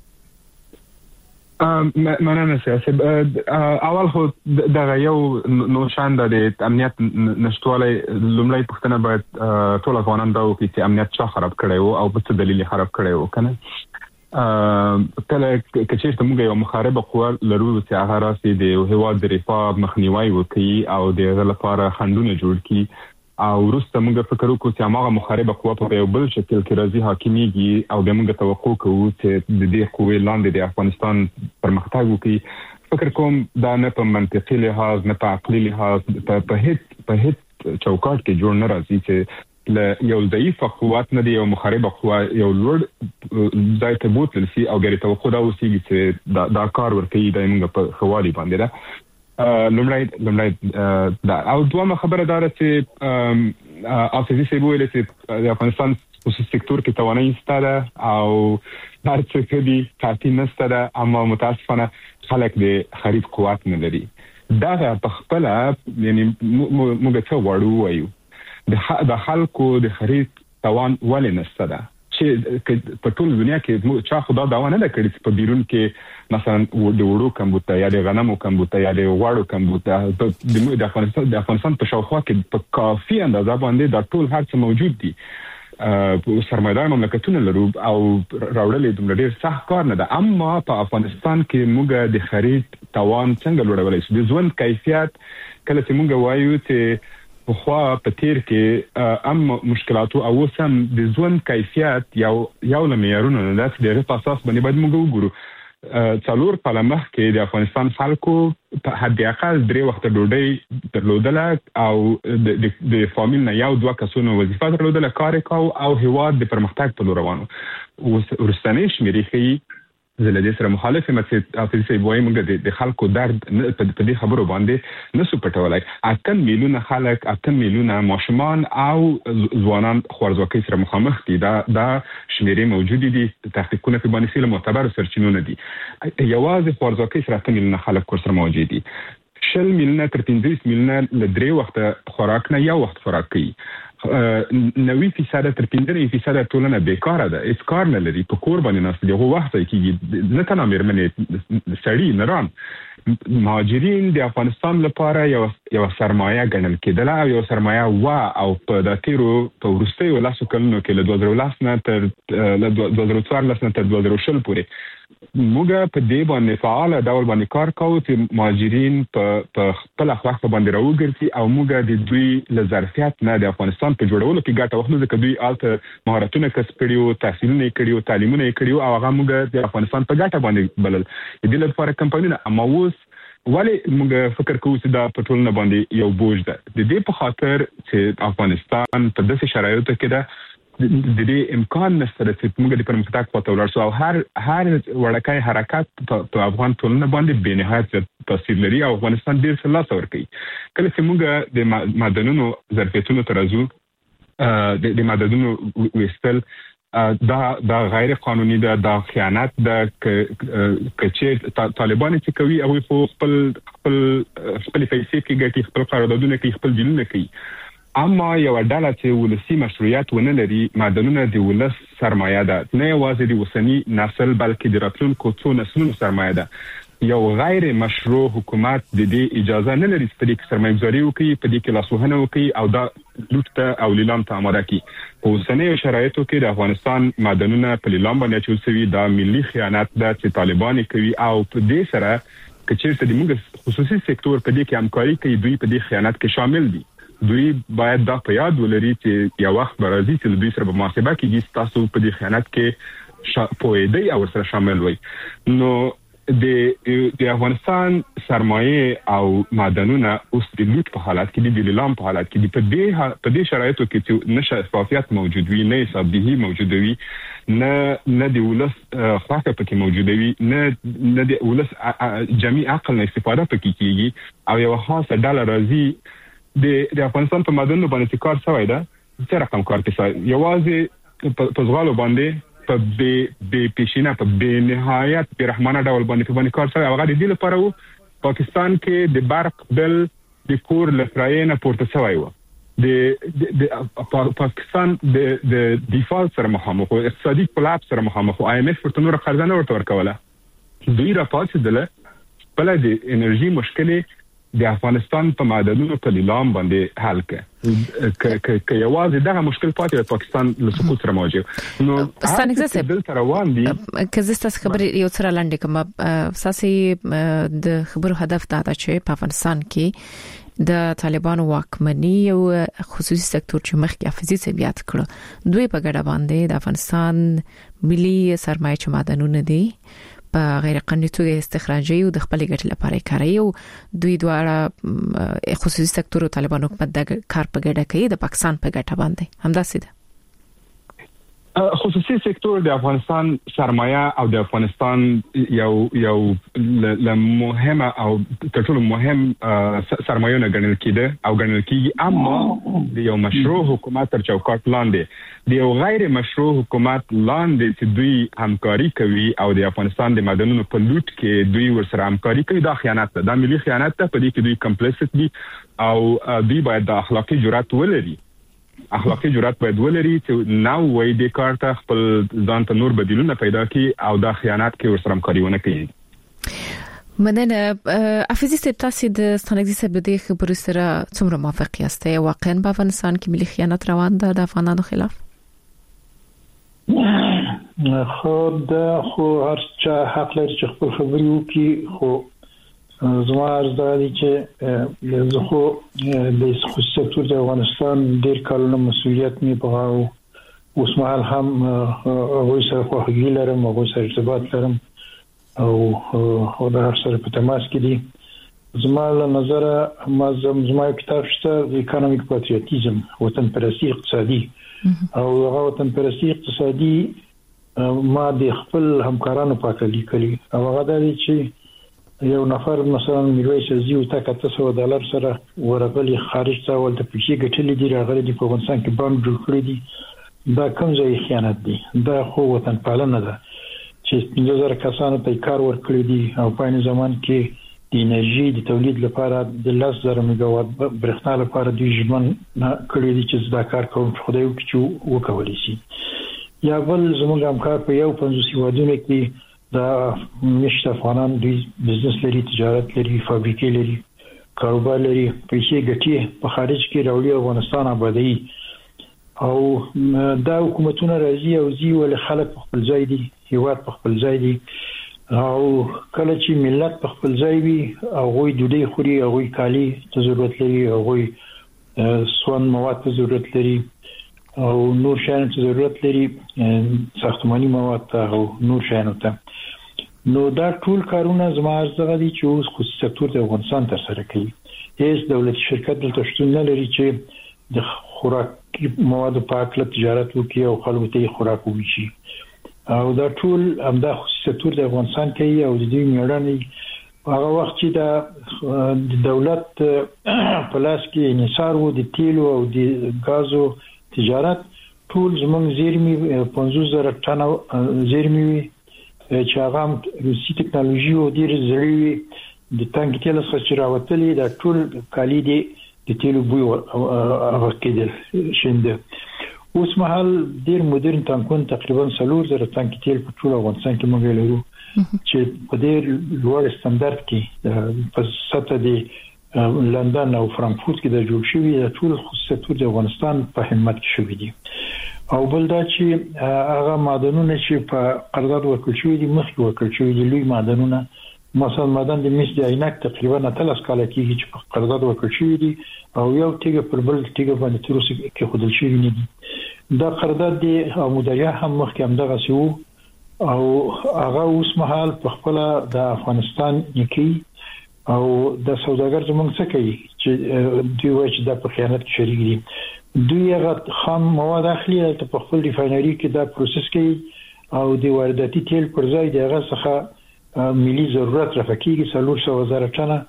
S5: مننه سیاسي اول خو دا یو نو شان د امنیت نشټوالي لومړی پښتنه باید ټول افغانان دا وکړي چې امنیت چا خراب کړی وو او په څه دلیل خراب کړی وو کنه. کله چې څه موږ یو مخاربه قوه لرو چې هغه راسي د هواد د رفاه مخنیوي وکړي او د لپاره خندونه جوړ کړي او وروسته موږ فکر وکړو چې هغه مخاربه قوه په یو بل شکل کې راځي حاکمیږي او د موږ توقع کوو چې د دې قوې لاندې د افغانستان پرمختګ وکړي. فکر کوم دا نه په منطقي لحاظ نه په عقلي لحاظ په هیڅ په هیڅ چوکاټ کې جوړ نه راځي چې له یو ضعیف قوت نه دی یو مخرب قوت یو لوړ ځای ته بوتل شي او ګری توقع دا اوسېږي چې دا, دا کار ورکوي د موږ په خوالي باندې ده. لومړی لومړی دا او دوه خبره دا چې افزي سی ویل چې د افغانستان خصوصي سکتور کې توانایي ستاره او هر څه کې دي کافي نشته ده، اما متاسفانه خلک د خرید قوت نه لري. دا په خپل یعنی موږ څه وړو وایو د خلکو د خرید توان ولې نشته ده چې په ټول دنیا کې چا خدا دا نه کړی چې په بیرون کې مثلا د وړو کمبوته یا د غنمو کمبوته یا د غوړو کمبوته د افغانستان د افغانستان په شاوخوا کې په کافي اندازه باندې دا ټول هر څه موجود دي. سرمایدار مملکتونه لرو او راوړلې د ډېر سخت کار نه ده، اما په افغانستان کې موږ د خرید توان څنګه لوړولای شو؟ د ژوند کیفیت کله چې موږ وایو چې په خوا په تیر کې ام مشکلات او سم د ژوند کیفیت یو یو لمعیارونه نه ده چې د اساس باندې باید موږ وګورو. څلور کاله مخکې د افغانستان خلکو په حد اقل درې وخت ډوډۍ درلودله او د د فامیل نه یو دوه کسونو وظیفه درلودله، کار کاو او هیواد د پرمختګ په لور روانو. ورستنې شمیرې ښیي زه له دې سره مخالف یم چې افغاني صاحب وایي موږ د خلکو درد په دې خبرو باندې نسو پټولای. اته میلیونه خلک اته میلیونه ماشومان او ځوانان خوارځواکۍ سره مخامخ دي. دا دا شمیرې موجود دي، تحقیقونه په باندې سیله معتبر سرچینونه دي. یوازې خوارځواکۍ سره اته میلیونه خلک ورسره موجود دي. شل میلیونه تر پنځه میلیونه له درې وخت خوراک نه یو وخت خوراک کوي. نوي فیصد تر پنځه فیصد ټولنه بیکاره ده، هیڅ کار نه لري، په کور باندې ناست دي. هغه وخت کېږي نه تنها مېرمنې سړي نران مهاجرین د افغانستان لپاره یو یو سرمایه ګڼل کېدله او یو سرمایه وا او په د تیرو په وروستیو لاسو کلونو کې له دوه زره لس نه تر له دوه زره څوارلس نه تر دوه زره شل پورې موږ په دې باندې فعال ډول باندې کار کوو چې مهاجرین په په خپل خواخ باندې راوګرځي او موږ د دوی له ظرفیت نه د افغانستان په جوړولو کې ګټه واخلو، ځکه دوی الته مهارتونه کسب کړي، تحصیلونه کړي او تعلیمونه کړي او هغه موږ د افغانستان په ګټه باندې بلل. د دې لپاره کمپاینونه اما اوس ولې موږ فکر کوو چې دا په ټولنه باندې یو بوج ده؟ د دې په خاطر چې افغانستان په داسې شرایطو کې ده د دې امکان نشته چې موږ د پرمختګ په تور سره او هر هر وړکای حرکت په افغان ټولنه باندې بې نهایت تاثیر لري او افغانستان ډیر څه لاس ورکوي. کله چې موږ د معدنونو ظرفیتونو ته راځو، د معدنونو ویستل دا دا غیر قانوني ده، دا خیانت ده. کچې طالبان چې کوي او خپل خپل خپل پیسې کې ګټي، خپل قراردادونه کوي، خپل دیلونه کوي. اما یو ډله چې ولسی مشروعیت ونه لري، معدنونه د ولس سرمایه ده، نه یوازې د وسنی نسل بلکې د راتلونکو څو نسلونو سرمایه ده. یو غیر مشروع حکومت د دې اجازه نه لري چې په دې کې سرمایه‌ګذاري وکړي، په دې کې لاسوهنه وکړي او دا لوټ ته او لیلام ته آماده کړي. په اوسنیو شرایطو کې د افغانستان معدنونه په لیلام باندې اچول شوي، دا ملي خیانت ده چې طالبان کوي او په دې سره که چیرته د موږ خصوصي سکتور په دې کې همکاري کوي، دوی په دې خیانت کې شامل دي. دوی باید دا په یاد ولري چې یو وخت به راځي چې دوی سره به محاسبه کېږي، تاسو په دې خیانت کې پوهېدئ او ورسره شامل وئ. نو د د افغانستان سرمایه او معدنونه اوس د لوټ په حالت کې دي، د لیلام په حالت کې دي. په دې په دې شرایطو کې چې نه شفافیت موجود وي، نه حسابدهي موجود وي، نه نه د ولس خواخه پکې موجود وي، نه نه د ولس جمعي عقل نه استفاده پکې کیږي او یو خاصه ډله راځي د د افغانستان په معدنونو باندې کار شوی ده. څه رقم کار کوي؟ یوازې په ځغالو باندې په بې بې پیشینه په بې نهایت بې رحمانه ډول باندې په باندې کار شوی. هغه د دې لپاره و پاکستان کې د برق بل د کور له کرایې نه پورته شوی و. د پاکستان د د دیفالت سره مخامخ و، اقتصادي کلاپس سره مخامخ و، آی ایم ایف ورته نور قرضه نه ورته ورکوله. دوی راپاتېدله خپله د انرژي مشکلې د افغانستان په معدنونو په لیلام باندې حل کړ. که یوازې دغه مشکل پاتې پاکستان له سقوط سره مواجه نو
S4: ستانګ زه
S5: دلته روان دي.
S4: که زه ستاسو خبرې یو څه لاندې کوم، ساسي د خبرو هدف دا ده چې په افغانستان کې د طالبانو واکمني او خصوصي سکتور چې مخکې افزي سبيات کړو، دوی په ګډه باندې د افغانستان ملي سرمایه چې معدنونه دي په غیر قانوني توګه استخراجي او د خپل ګټې لپاره کوي او دوی دواړه خصوصي سکتور او طالبان حکومت د کار په ګډه کوي د پاکستان په ګټه باندې همداسې ده.
S5: خصوصي سکتور د افغانستان سرمایه او د افغانستان یو یو ل مهمه او تر ټولو مهم سرمایه نه ګڼل کېده او ګڼل کېږي، اما د یو مشروع حکومت تر چوکاټ لاندې د یو غیر مشروع حکومت لاندې چې دوی همکاري کوي او د افغانستان د معدنونو په لوټ کې دوی ورسره همکاري کوي، دا خیانت ده، دا ملي خیانت ده. په دې کې دوی کمپلیسټ دي او دوی باید د اخلاقی جرأت ولري اخلاقی جرأت باید ولري چې نو وای د کارته خپل ځان ته نور بدیلونه پیدا کړي او د خیانت کې ورسره همکاري ونه کوي.
S4: مننه. افیزي سپتاسي د ستانګزي سبدي خبرو سره څومره موافق یاست؟ واقعا په افغانستان کې ملي خیانت روان ده د افغانانو خلاف؟
S3: خو د خو هرڅه حق لري چې خپل خبري وکړي، خو زما ارزادي چې زه خو د خصوصي سکتور د افغانستان ډېر کلونه مسؤلیت مې پغاو، اوس مهال هم هغه سره خواخوږي لرم، هغه سره ارتباط لرم او هغه د هر سره په تماس کې دي. زما له نظره ما زما کتاب شته د اکونومیک پاتریوتیزم، وطن پرستی اقتصادي، او هغه وطن پرستی اقتصادي ما د خپل همکارانو په لیکلي او هغه د چې یو نفر مثلا میرویس زیو تا کته سو ډالر سره ورغلی خارج ته ولته پیسې ګټلې دي، راغلي دي په افغانستان کې بانک جوړ کړی دي. دا کوم ځای خیانت دی؟ دا خو وطن پالنه ده چې پنځه زره کسانو ته کار ورکړي دي او په عین زمان کې د انرژي د تولید لپاره د لس زره میگاوات برېښنا لپاره دوی ژمن کړی دي چې دا کار کوم خدای وکړي وکولای شي. یا بل زموږ همکار په یو پنځوس هیوادونو کې دا مشت افغانان دوی بزنس لري، تجارت لري، فابریکې لري، کاروبار لري، پیسې ګټي په خارج کې راوړي افغانستان آبادی او دا حکومتونه راځي او زی ول خلک په خپل ځای دي، هیواد په خپل ځای دي او کله چې ملت په خپل ځای وي او غوي ډوډۍ خوري، هغه کالي ته ضرورت لري، هغه سون مواد ته ضرورت لري او نور شیان ته ضرورت لري، ساختماني مواد ته او نور شیان ته. نو دا ټول کارونه زما ارزغه دي چې اوس خصوصي سکتور د افغانستان تر سره کوي. هیڅ دولتي شرکت دلته شتون نه لري چې د خوراکي موادو په اړه تجارت وکړي او خلکو ته خوراک وویشي، او دا ټول همدا خصوصي سکتور د افغانستان کوي او د دې میړانې هغه وخت چې د دولت په لاس کې انحصار وو د تیلو او د غازو تجارت، ټول زمونږ زیرمې پنځوس زره ټنه زیرمې وي چې هغه روسي ټکنالوژي او ډیر زړې د تانک تیل څخه چې راوتلې دا ټول کالي دي د تیلو بوی هغه کېدل شنده. اوس مهال ډیر مدرن تانکون تقریبا څلور زره تانک تیل په ټول افغانستان کې موږ لرو چې په ډیر لوړ ستاندرد کې په سطح د لندن او فرانکفورت کې د جوړ شوی د ټول خصوصي سکتور د افغانستان په همت کې شوی دي. او بل دا چې هغه معدنونه چې په قرارداد ورکړل شوی دي مخکې ورکړل شوی دي، لوی معدنونه مثلا معدن د مس د عینک تقریبا اتلس کال کېږي چې په قرارداد ورکړل شوی دي او یو تیګه پر بل تیګه باندې تر اوسه کې خودل شوی نه دي. دا قرارداد دی او مدیریت هم مخکې هم دغه سیو او هغه اوس مهال په خپل د افغانستان کې او د سوداګر زمونږ څخه کوي چې دوی وایي چې د خیانت شریک دي. دوی هغه خام مواد اخلي ته په خپل ریفاینري کې دا پروسس کوي او د وارداتي تیل پر ځای دغه څخه ملي ضرورت رافقيږي څلور سوه زره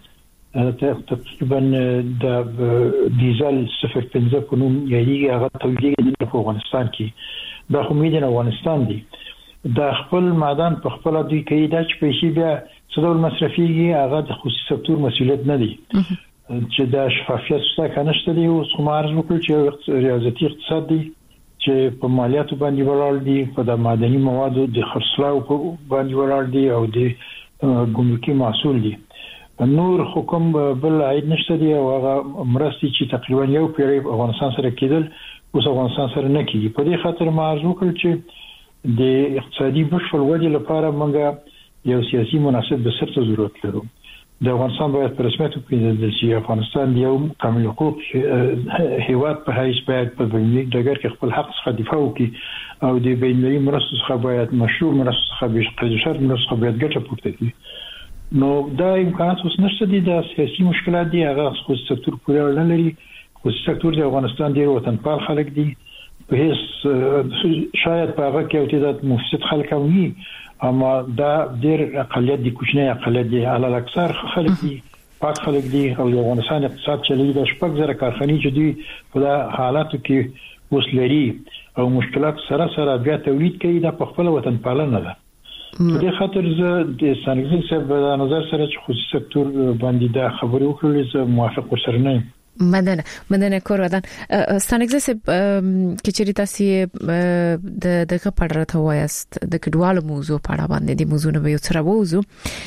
S3: ټنه تقریبا د ډیزل صفر پنځه په نوم یې هغه تولیدېږي په افغانستان کې. دا خو مې د افغانستان دي، دا خپل معدن په خپل دوی کوي، دا چې پیسې بیا څه ډول مصرفيږي هغه د خصوصي سکتور مسؤلیت نه دي چې دا شفافیت شته کنه شته دی. اوس کوم عرض وکړ چې ریاضتي اقتصاد دی چې په مالیاتو باندې ولاړ دي، په د معدني موادو د خرڅلاو په باندې ولاړ دي او د ګمرکي محصول دي. نور حکم بل عید نشته دی او هغه مرستې چې تقریبا یو پیړۍ افغانستان سره کېدل اوس افغانستان سره نه کیږي. په دې خاطر ما عرض وکړ چې د اقتصادي بشپړ ودې لپاره موږ یو سیاسي مناسب بسر ته ضرورت لرو. د افغانستان باید په رسمیت وپیژندل شي. افغانستان یو کامل حقوق هیواد په حیث باید په بینی ډګر کې خپل حق څخه دفاع وکړي او د بینالمللي مرستو څخه باید مشروع مرستو څخه به قیدشر مرستو باید ګټه پورته کړي. نو دا امکانات اوس نشته دي. د سیاسي مشکلات دي هغه خصوصي سکتور پورې اړه لري. خصوصي سکتور د افغانستان ډیر وطنپال خلک دي، په هیڅ شاید په هغه کې یو تعداد مفسد خلک هم وي، اما دا ډیر اقلیت دي، کوچنی اقلیت دي، علل اکثر خلک دي، پاک خلک دي. او د افغانستان اقتصاد چلی د شپږ زره کارخانې چې دي په حالاتو کې اوس لري او مشکلات سره سره بیا تولید کوي، دا په خپل وطن پالنه ده. په دې خاطر زه د سانګزي صاحب د نظر سره چې خصوصي سکتور باندې دا خبرې وکړلې زه موافق ورسره نه یم.
S4: مدنه مدنه کورودان ستانګزي صاحب کې چې تاسو د دغه پړه ته وایست د کډوالو موضوع په اړه باندې د موضوع نه به یو څه راوځو.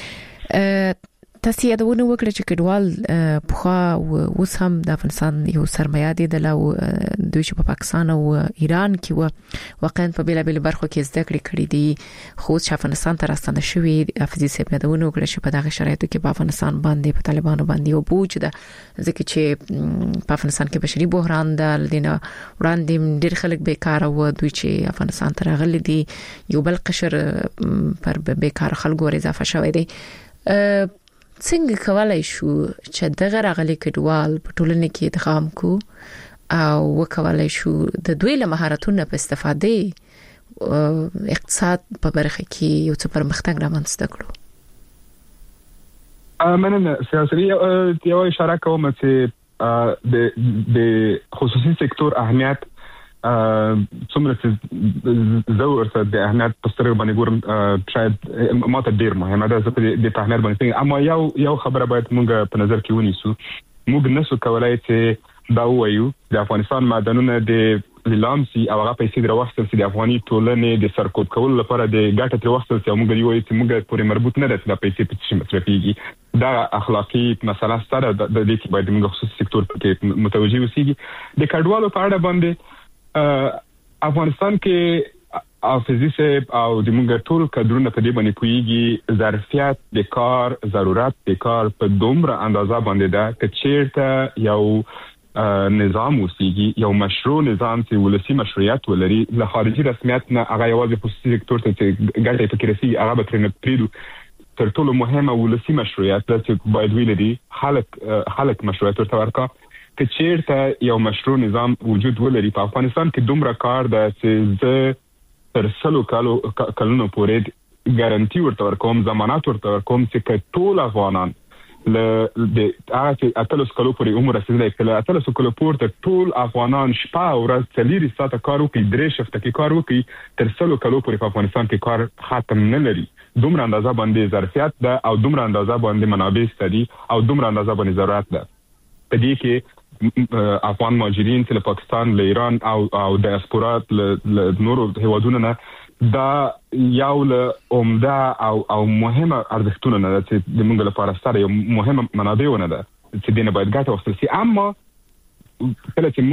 S4: تاسو یادونه وکړه چې کډوال په خوا اوس هم د افغانستان یو سرمایه دي د لو دوی چې په پاکستان او ایران کې و واقعا په بیل بیل برخو کې زده کړې کړې دي، خو چې افغانستان ته راستنه شوی افزي سیب یادونه وکړه چې په دغه شرایطو کې په افغانستان باندې په طالبانو باندې یو بوج ده، ځکه چې په افغانستان کې بشري بحران ده، لدينا وړاندې ډېر خلک بیکار او دوی چې افغانستان ته راغلي دي یو بل قشر پر بیکار خلکو ور اضافه شوی دی. څنګه کولای شو چې دغه راغلي کډوال په ټولنه کې ادغام کو او وکولای شو د دوی له مهارتونو په استفادې اقتصاد په برخه کې یو څه پرمختګ رامنځته کړو؟
S5: مننه. سیاسي یو اشاره کوم چې د د خصوصي سکتور اهمیت څومره چې زه ورته د اهمیت په سترګه باندې ګورم، شاید ماته ډیر مهمه ده چې د اهمیت باندې، اما یو یو خبره باید موږ په نظر کې ونیسو. موږ نسو کولای چې دا وایو د افغانستان معدنونه د لیلام سي او هغه پیسې دروښتل سي د افغاني ټولنې د سرکوب کولو لپاره د ګټه دروښتل سي، موږ یو چې موږ پورې مربوط نه ده چې د پیسې په څه مصرفيږي. دا اخلاقی مسله ستاره د دې کې باید موږ خصوصي سکتور کې متوجي اوسېږي. د کډوالو په اړه باندې افغانستان کې حافظي صاحب او د موږ ټول کډرونه په دې باندې کویږي ظرفیت د کار ضرورت د کار په دومره اندازه باندې ده چې چیرته یو نظام وسیږي، یو مشروع نظام چې ولسی مشروعیت ولري له خارجي رسمیت نه هغه یوازې خصوصي سکتور ته چې ګټه پکې رسیږي هغه به ترنه پریدو. تر ټولو مهمه ولسی مشروعیت چې باید ویلري خلک خلک مشروعیت ورته ورکا که چیرته یو مشروع نظام وجود ولري. په افغانستان کې دومره کار ده چې زه تر سلو کالو کلونو پورې ګارانټي ورته ورکوم، ضمانت ورته ورکوم چې ټول افغانان له د هغه اتلس کلو پورې عمر رسیدلی کله اتلس کلو پورته ټول افغانان شپه او ورځ څلوري ساعته کار وکړي، درې شفته کې کار وکړي، تر سلو کلو پورې په افغانستان کې کار ختم نه لري. دومره اندازه باندې ظرفیت ده او دومره اندازه باندې منابع ستدي او دومره اندازه باندې ضرورت ده. په دې کې افغان مهاجرین چې له پاکستان، له ایران او او ډایسپورا له نورو هیوادونو نه دا یو له عمده او او مهمه ارزښتونه نه ده چې د موږ لپاره ستاره یو مهمه منابعونه ده چې دینه باید ګټه واخیستل شي. اما کله چې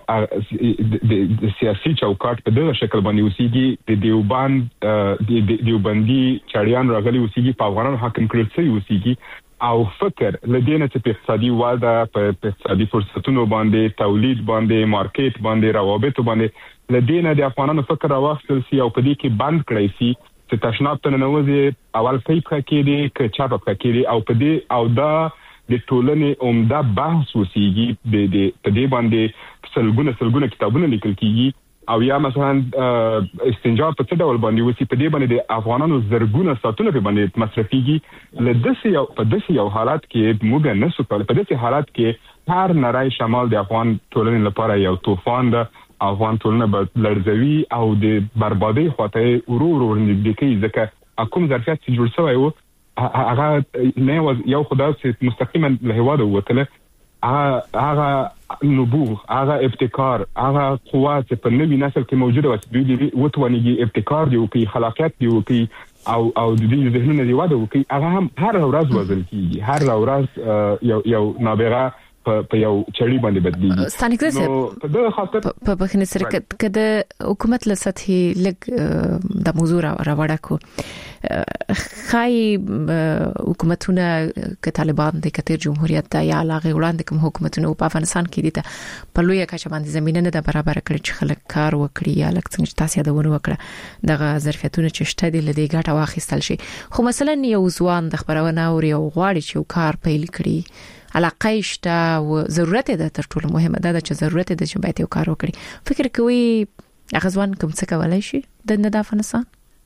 S5: موږ د سیاسي چوکاټ په دغه شکل باندې اوسېږي، د دیوبند د دیوبندي چاړیان راغلي اوسېږي، په افغانانو حاکم کړل شوی اوسېږي او فکر لدينا چې په اقتصادي واده په اقتصادي فرصتونو باندې تولید باندې مارکیټ باندې روابط باندې لدينا د افغانانو فکر راوښتل سي او په دې کې بند کړی سي چې تشناب ته ننوځي اول کیپ کېدی ک چاپ کېدی او په دې او دا د ټولنې عمده بحث وسیږي د دې په دې باندې سلګونه سلګونه کتابونه لیکل کیږي او یا مثلا استنجا په څه ډول باندې وسی په دې باندې د افغانانو زرګونه ساتونه په باندې مصرفيږي. لدسي یو په دسي یو حالات کې موږ نه سو په دسي حالات کې هر نړۍ شمال د افغان ټولنې لپاره یو طوفان ده. افغان ټولنه به لړزوي او د بربادي خواته ورو ورو نږدې کوي، ځکه کوم ظرفیت چې جوړ شوی وو هغه نه یو خدای چې مستقیما له هواده وتله، هغه نبوغ، هغه ابتکار، هغه قوت په نوي نسل کې موجوده و چې دوی دې وتوانيږي ابتکار دی او کوي خلاقیت دی او کوي او او د دې ذهنونه دی واده وکي، هغه هم هر ورځ وزل کیږي، هر ورځ یو یو نابغه په یو چړې باندې بدلیږي.
S4: ستانګزه
S5: په دغه خاطر
S4: په بخنه سره کده حکومت له سطحي لګ د موضوع راوړه کو خای حکومتونه ک طالبان د کتر جمهوریت یا علاقه وړاندې کوم حکومتونه په افغانستان کې دي ته په لویه کچه باندې زمينه نه د برابر کړی چې خلک کار وکړي یا لکه څنګه تاسو یادونه وکړه دغه ظرفیتونه چې شته دي لدی ګټه واخیستل شي خو مثلا یو ځوان د خبرونه او یو غواړي چې کار پیل کړي علاقه شته او ضرورت ده تر ټولو مهمه ده چې ضرورت ده چې باید یو کار وکړي فکر کوي هغه ځوان کوم څه کولای شي د افغانستان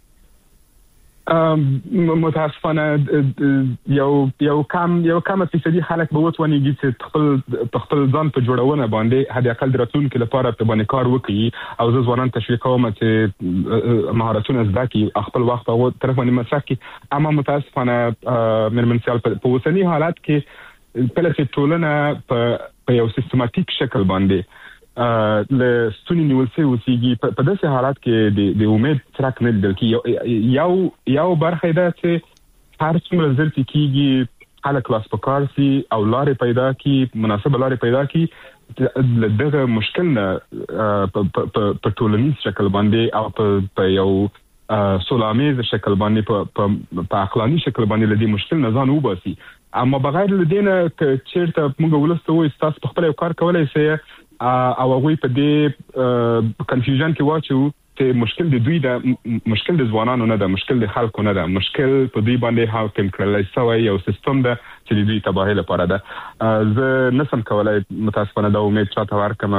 S5: متاسفانه یو یو کم یو کم فیصدي خلک به وتونیږي چې خپل خپل ځان په جوړونه باندې هدا اقل دراتون کې لپاره په باندې کار وکړي او زه ځوانان تشویق کوم چې مهارتونه زده کړي خپل وخت او طرف باندې مصرف کړي اما متاسفانه من منسال په وسنی حالات کې په لاسه ټولنه په یو سیستماتیک شکل باندې له ستونی نیول سي اوسېږي په داسې حالات کې د د امید څرک نه لیدل کیږي یو یو برخه ده چې هر څومره ځل کېږي خلک لاس په کار سي او لارې پیدا کی مناسبه لارې پیدا کی دغه مشکل نه په ټولنیز شکل باندې او په یو سولامیز شکل باندې په عقلاني شکل باندې لدی مشکل نه ځان وباسي اما بغیر لدینه چیرته موږ ولسته وي تاسو په خپل کار کولای شئ او هغه په دې کنفیوژن کې واچو چې مشکل د دوی د مشکل د ځوانانو نه ده مشکل د خلکو نه ده مشکل په دوی باندې حاکم کړل شوی یو سیستم ده چې دوی تباهي لپاره ده زه نسم کولای متاسفانه دا امید چاته ورکم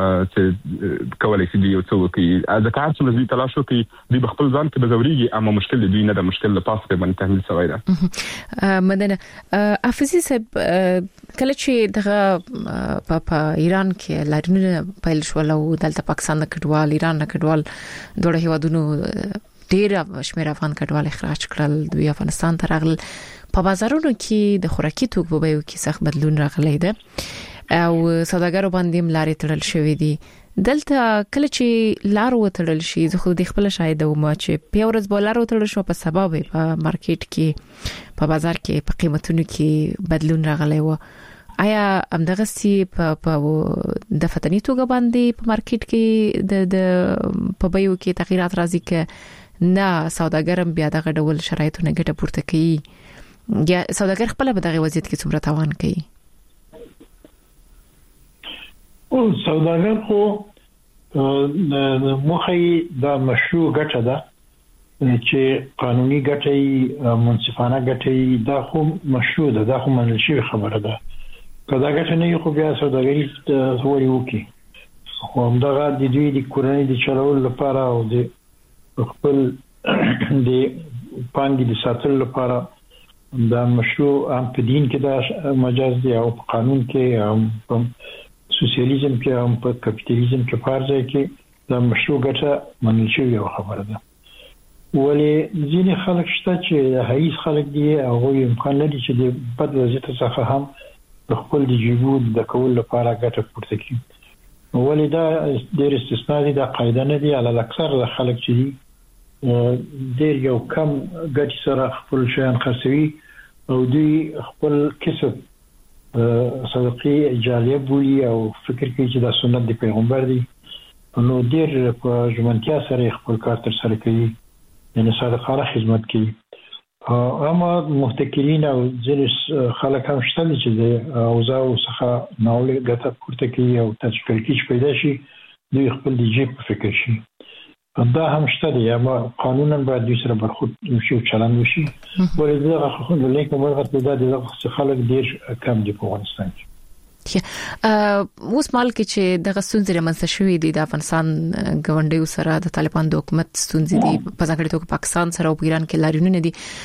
S5: چې کولای شي یو څه وکړي ځکه هر څه دوی تلاش وکړي دوی خپل ځان کې بزوريږي اما مشکل د دوی نه ده مشکل د پاسه باندې تحمیل شوی ده
S4: مدنه افزي صاحب کله چې دغه په ایران کې لارونه پیل شو او دلته پاکستان نه کډوال ایران نه کډوال دوه هیوادونو ډیر شمیر افغان کډوال اخراج کړل دوی افغانستان ته راغلل په بازارونو کې د خوراکي توکو په بیو کې سخت بدلون راغلی دی او سوداګرو باندې ملاري تړل شوې دي دلته کله چې لار وتړل شي زه خو د خپل شاهد وم چې په ورځ بولار وتړل شو په سبب په مارکیټ کې په بازار کې په قیمتونو کې بدلون راغلی و آیا همدغه سی په د فتنی توګه باندې په مارکیټ کې د د په بیو کې تغیرات راځي ک نه سوداګرم بیا دغه ډول شرایطونه ګټه پورته کوي یا سوداګر خپل په دغه وضعیت کې څومره تاوان کوي
S3: او سوداګر خو د مخې د مشروع ګټه ده چې قانوني ګټه منصفانه ګټه دا خو مشروع ده دا خو منل شوی خبره ده کدا ګټه نه یو خو بیا سوداګری څوري وکي خو همدغه د دوی د کورنۍ د چلول لپاره او د خپل د پانګې د ساتلو لپاره دا مشروع هم په دین کې دا مجاز دی او په قانون کې هم په سوسیالیزم کې هم په کپیټالیزم کې فرض کې دا مشروع ګټه منل شوی یو خبره ده ولی ځینې خلک شته چې هیڅ خلک دي او امکان لري چې د بد وضعیت څخه هم د خپل د جیبو د کول لپاره ګټه پورته کړي ولی دا ډېر استثناء دي دا قاعده نه دي علاوه اکثر خلک چې دي ډېر یو کم ګټي سره خپل شیان خرڅوي او دوی خپل کسب صدقې جاریه بولي او فکر کوي چې دا سنت د پیغمبر دی نو ډېر په ژمنتیا سره خپل کار تر سره کوي یعنی صادقانه خدمت کوي اما محتکرین او ځینې خلک هم شته چې د اوضاع څخه ناوړه ګټه پورته کوي او تشکیل کې پیدا شي دوی خپل د جیب په فکر شي دا هم شته دی اما قانونا باید دوی سره برخورد وشي او چلند وشي ولې دا خو د لیک مرغه په دغه د خلک ډیر کم دي په افغانستان کې
S4: اوس مال کې چې دغه ستونزې رامنځته شوې دي د افغانستان ګوندیو سره د طالبان د حکومت ستونزې دي په ځانګړي توګه پاکستان سره او ایران کې لاریونونه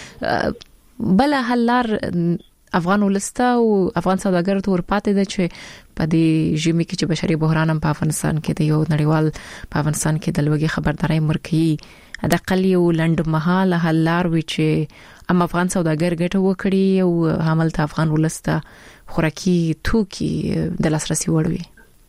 S4: دي بل حل لار افغان ولسته او افغان سوداګرو ته ورپاتې ده چې په دې ژمي کې چې بشري بحران په افغانستان کې د یو نړیوال په افغانستان کې د لوګي خبرداري مرکي د قلی او لند مهاله حل لار وي چې ام افغان سوداګر ګټه وکړي او حامل ته افغان ولسته خوراکي توکي د لاسرسي وړوي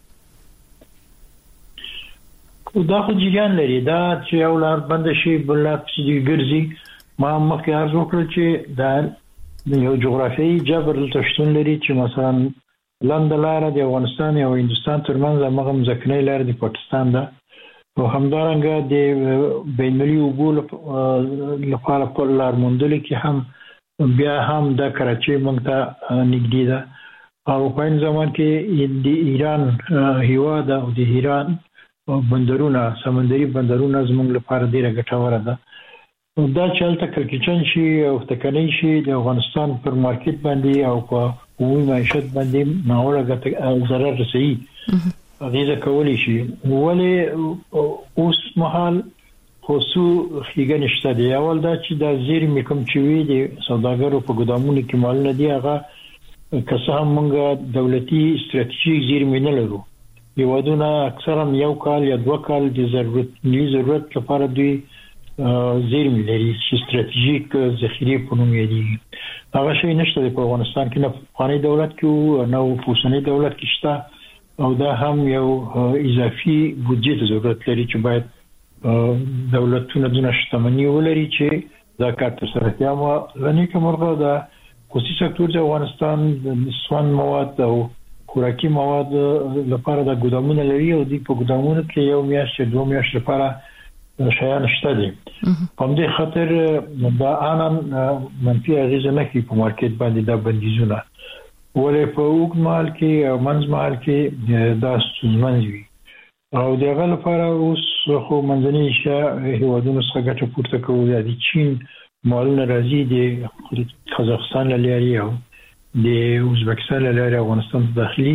S3: دا خو جګان لري دا چې یو لار بند شي بل لار چې ګرځي ما مخکې عرض وکړ چې دا د یو جغرافیایي جبر تشتون لري چې مثلا لاندې لار د افغانستان او هندستان ترمنځ هغه مځکنۍ لار د پاکستان ده او همدارنګه د بینالمللي اوبو لپاره په لار موندل کې هم بیا هم د کراچۍ موږ ته نږدې ده او په این زمان کې د ایران هیواد او د ایران بندرونه سمندري بندرونه زموږ لپاره ډیره ګټوره ده دا چې هلته کړکېچن شي او ټکنۍ شي د افغانستان پر مارکیټ باندې او په عمومي معیشت باندې ناوړه ضرر رسوي غیزه کولی شي ولې اوس مهال خصو خېګن شته دی اول دا چې د زیرمې کوم چې وی دي سوداګرو په ګدامونو کې مالونه دی هغه که څه هم موږ دولتي ستراتیژیک زیرمې نه لرو هیوادونه اکثرا یو کال یا دوه کال د ضرورت نه ضرورت لپاره دوی زیرمې لري چې ستراتیژیک ذخیره په نوم یادي هغه شی نشته په افغانستان کې نه افغاني دولت کې نه اوسنۍ دولت کې شته او دا هم یو اضافي بودجه ته ضرورت لري چې باید دولتونه د شتمنۍ ولري چې دا کار ترسره کړي اما لنی کومه دا خصوصي سکتور د افغانستان د نسوان مواد او خوراکي مواد لپاره د ګدامونو لري او د په ګدامونو کې یو میاشت دوه میاشت لپاره شایان شته دي په دې خاطر دا انن منفي اغیزه نه کوي په مارکیټ باندې دا بندیزونه ولې په وګمال کې او منځمال کې دا ستونزمن وي او دغه لپاره اوس خو منځني هیوادونو څخه ګټه پورته کوي د چین مالونه راځي د قزاقستان له لارې او د ازبکستان له لارې افغانستان ته داخلي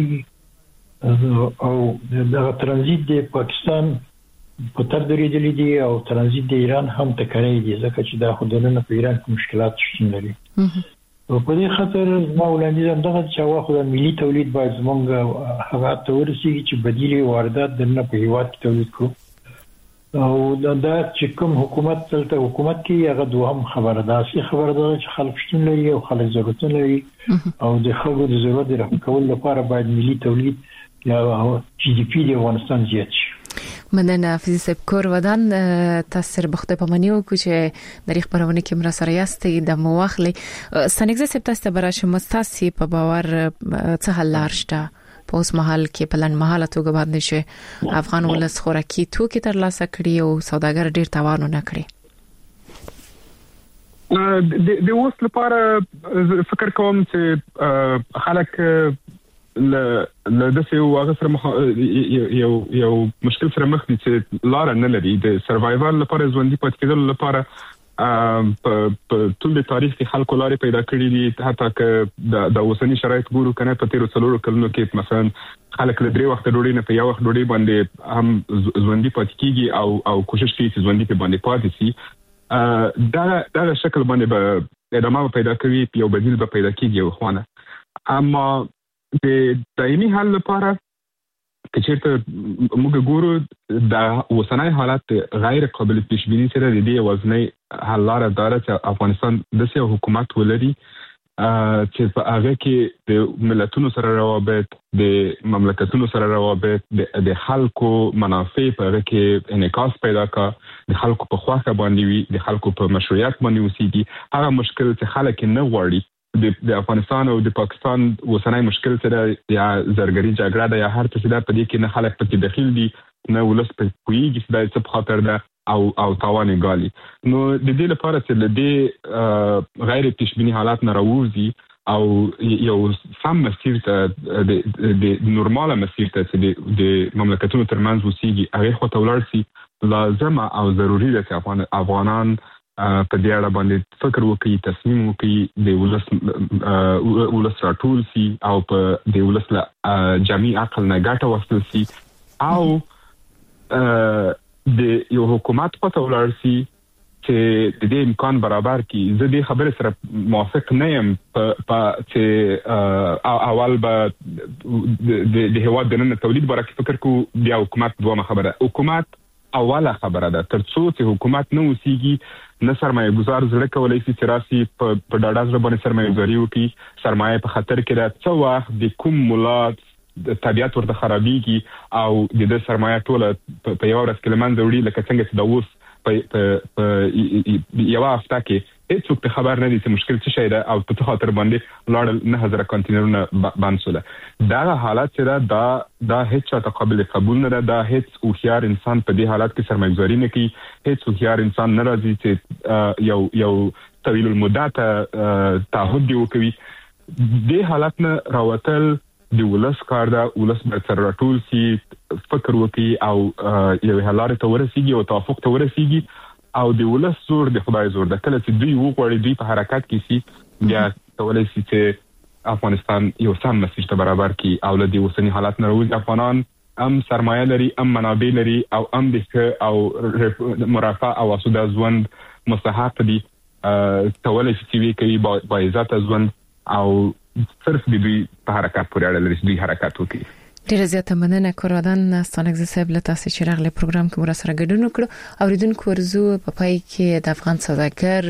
S3: او دغه ترانزیت د پاکستان په تر درېدلې دي او ترانزیت د ایران هم تکراري دي ځکه چې دا خودونه په ایران کې مشکلات شته لري او په دې خاطر ما وړاندیز هم دغه چې واخو د ملي تولید باید زمونږ هغه ته ورسیږي چې بدیلي واردات د نه په هیواد کې تولید کړو او دا چې کوم حکومت تلته حکومت کې هغه دوهم خبره ده اصلي خبره ده چې خلک شتون لري او خلک ضرورت لري او د خلکو د ضرورت رفع کول لپاره باید ملي تولید یا جی ډي پی د افغانستان زیات شي
S4: مننه فیض صاحب کور ودان تاسو بخته پمنیو چې د خبرونه کې مر سره یاستې د مواخلې سنګز صاحب تاسو براشه مستاسي په باور څه حل لارشته په اوس مهال کې پلان مهاله توګه باندې شي افغان ولس خوراکي توکي تر لاسه کړی او سوداګر ډیر تاوان نه کړی
S5: د اوس لپاره فکر کوم چې خلک ل ل دسه واغ سره یو یو مشکل سره مخ دي چې لار نه لري د سروایوال لپاره ژوندۍ پاتې کېدل لپاره په ټول تاریخ کې خلکو لارې پیدا کړې دي حتی که د اوسنی شرایط ګورو کنه په تیر څلورو کلونو کې مثلا خلک له درې وخت ډوډۍ نه په یو وخت ډوډۍ باندې هم ژوندۍ پاتې کیږي او او کوشش کوي چې ژوندۍ په باندې پاتې شي دا دا شکل باندې به ادامه پیدا کوي یو بدیل به پیدا کیږي خوانه اما د دایمي حل لپاره چې چیرته موږ ګورو د اوسنۍ حالت غیر قابل پیش بینی سره د دې وزنۍ حل لار داره چې افغانستان د سیاسي حکومت ولري چې په هغه کې د ملتونو سره روابط د مملکتونو سره روابط د خلکو منافع په هغه کې انعکاس پیدا کا د خلکو په خواخه باندې وي د خلکو په مشروعیت باندې وسیږي هغه مشکل چې خلک نه غواړي د افغانستان او د پاکستان وسنۍ مشکل سره یا زرګري جګړه ده یا هر څه ده په دې کې نه خلک پکې داخل دي نه ولس په کویږي چې دا څه په خاطر ده او او تاوان غالي نو د دې لپاره چې د غیر پیش بینی حالات نه راوځي او یو سم مسیر ته د نورماله مسیر ته چې د مملکتونو ترمنځ وسیږي هغه خو تولر سي لازم او ضروری ده چې افغانان په دې اړه باندې فکر وکړي تصمیم وکړي د ولس ولس راټول سي او په د ولس له جمعي عقل نه ګټه واخیستل سي او د یو حکومت په تولر سي چې د دې امکان برابر کړي زه دې خبره سره موافق نه یم په چې اول به د هوا د نن تولید برکه فکر کو بیا حکومت دوه خبره حکومت اوله خبره ده ترڅو چې حکومت نه وسیږي نه سرمایه گذار زړه کولای شي چې راسي په ډاډه ځل باندې سرمایه گذاري وکړي سرمایه په خطر کې ده څو وخت د کوم مولات د طبيعت ورته خرابيږي او د دې سرمایه ټوله په یو ورځ کې لمن وړي لکه څنګه چې د اوس په یو هفته کې هیڅوک ته خبر نه دي چې مشکل څه شي ده او په څه خاطر باندې لاړ نه هزار کانټینرونه بند شول. دا حالت چې دا دا هیڅ څه قابل قبول نه ده. دا هیڅ هوښیار انسان په دې حالت کې سرمایه‌گذاري نه کوي. هیڅ هوښیار انسان نه راځي چې یو یو طویل المدت تعهد دی وکوي. دې حالت نه راوتل د ولس کار ده. ولس باید سره راټول شي، فکر وکړي او یو حل ته ورسیږي او توافق ته ورسیږي. او د ولس زور د خدای زور ده. کله چې دوی وغواړي دوی په حرکت کې شي بیا کولای شي چې افغانستان یو سم مسیر ته برابر کړي او له دې اوسني حالت نه راوځي. افغانان هم سرمایه لري، هم منابع لري او هم د ښه او مرفه او آسوده ژوند مستحق دي. کولای شي چې وی کوي با عزت ژوند او صرف د دوی په حرکت پورې اړه لري چې دوی حرکت وکړي.
S4: ډیره زیاته مننه کورادان ستانګز صاحب له تاسو چې راغلی پروګرام کې مو سره ګډون وکړو. اوریدونکو ورزو په پای کې د افغان سوداګر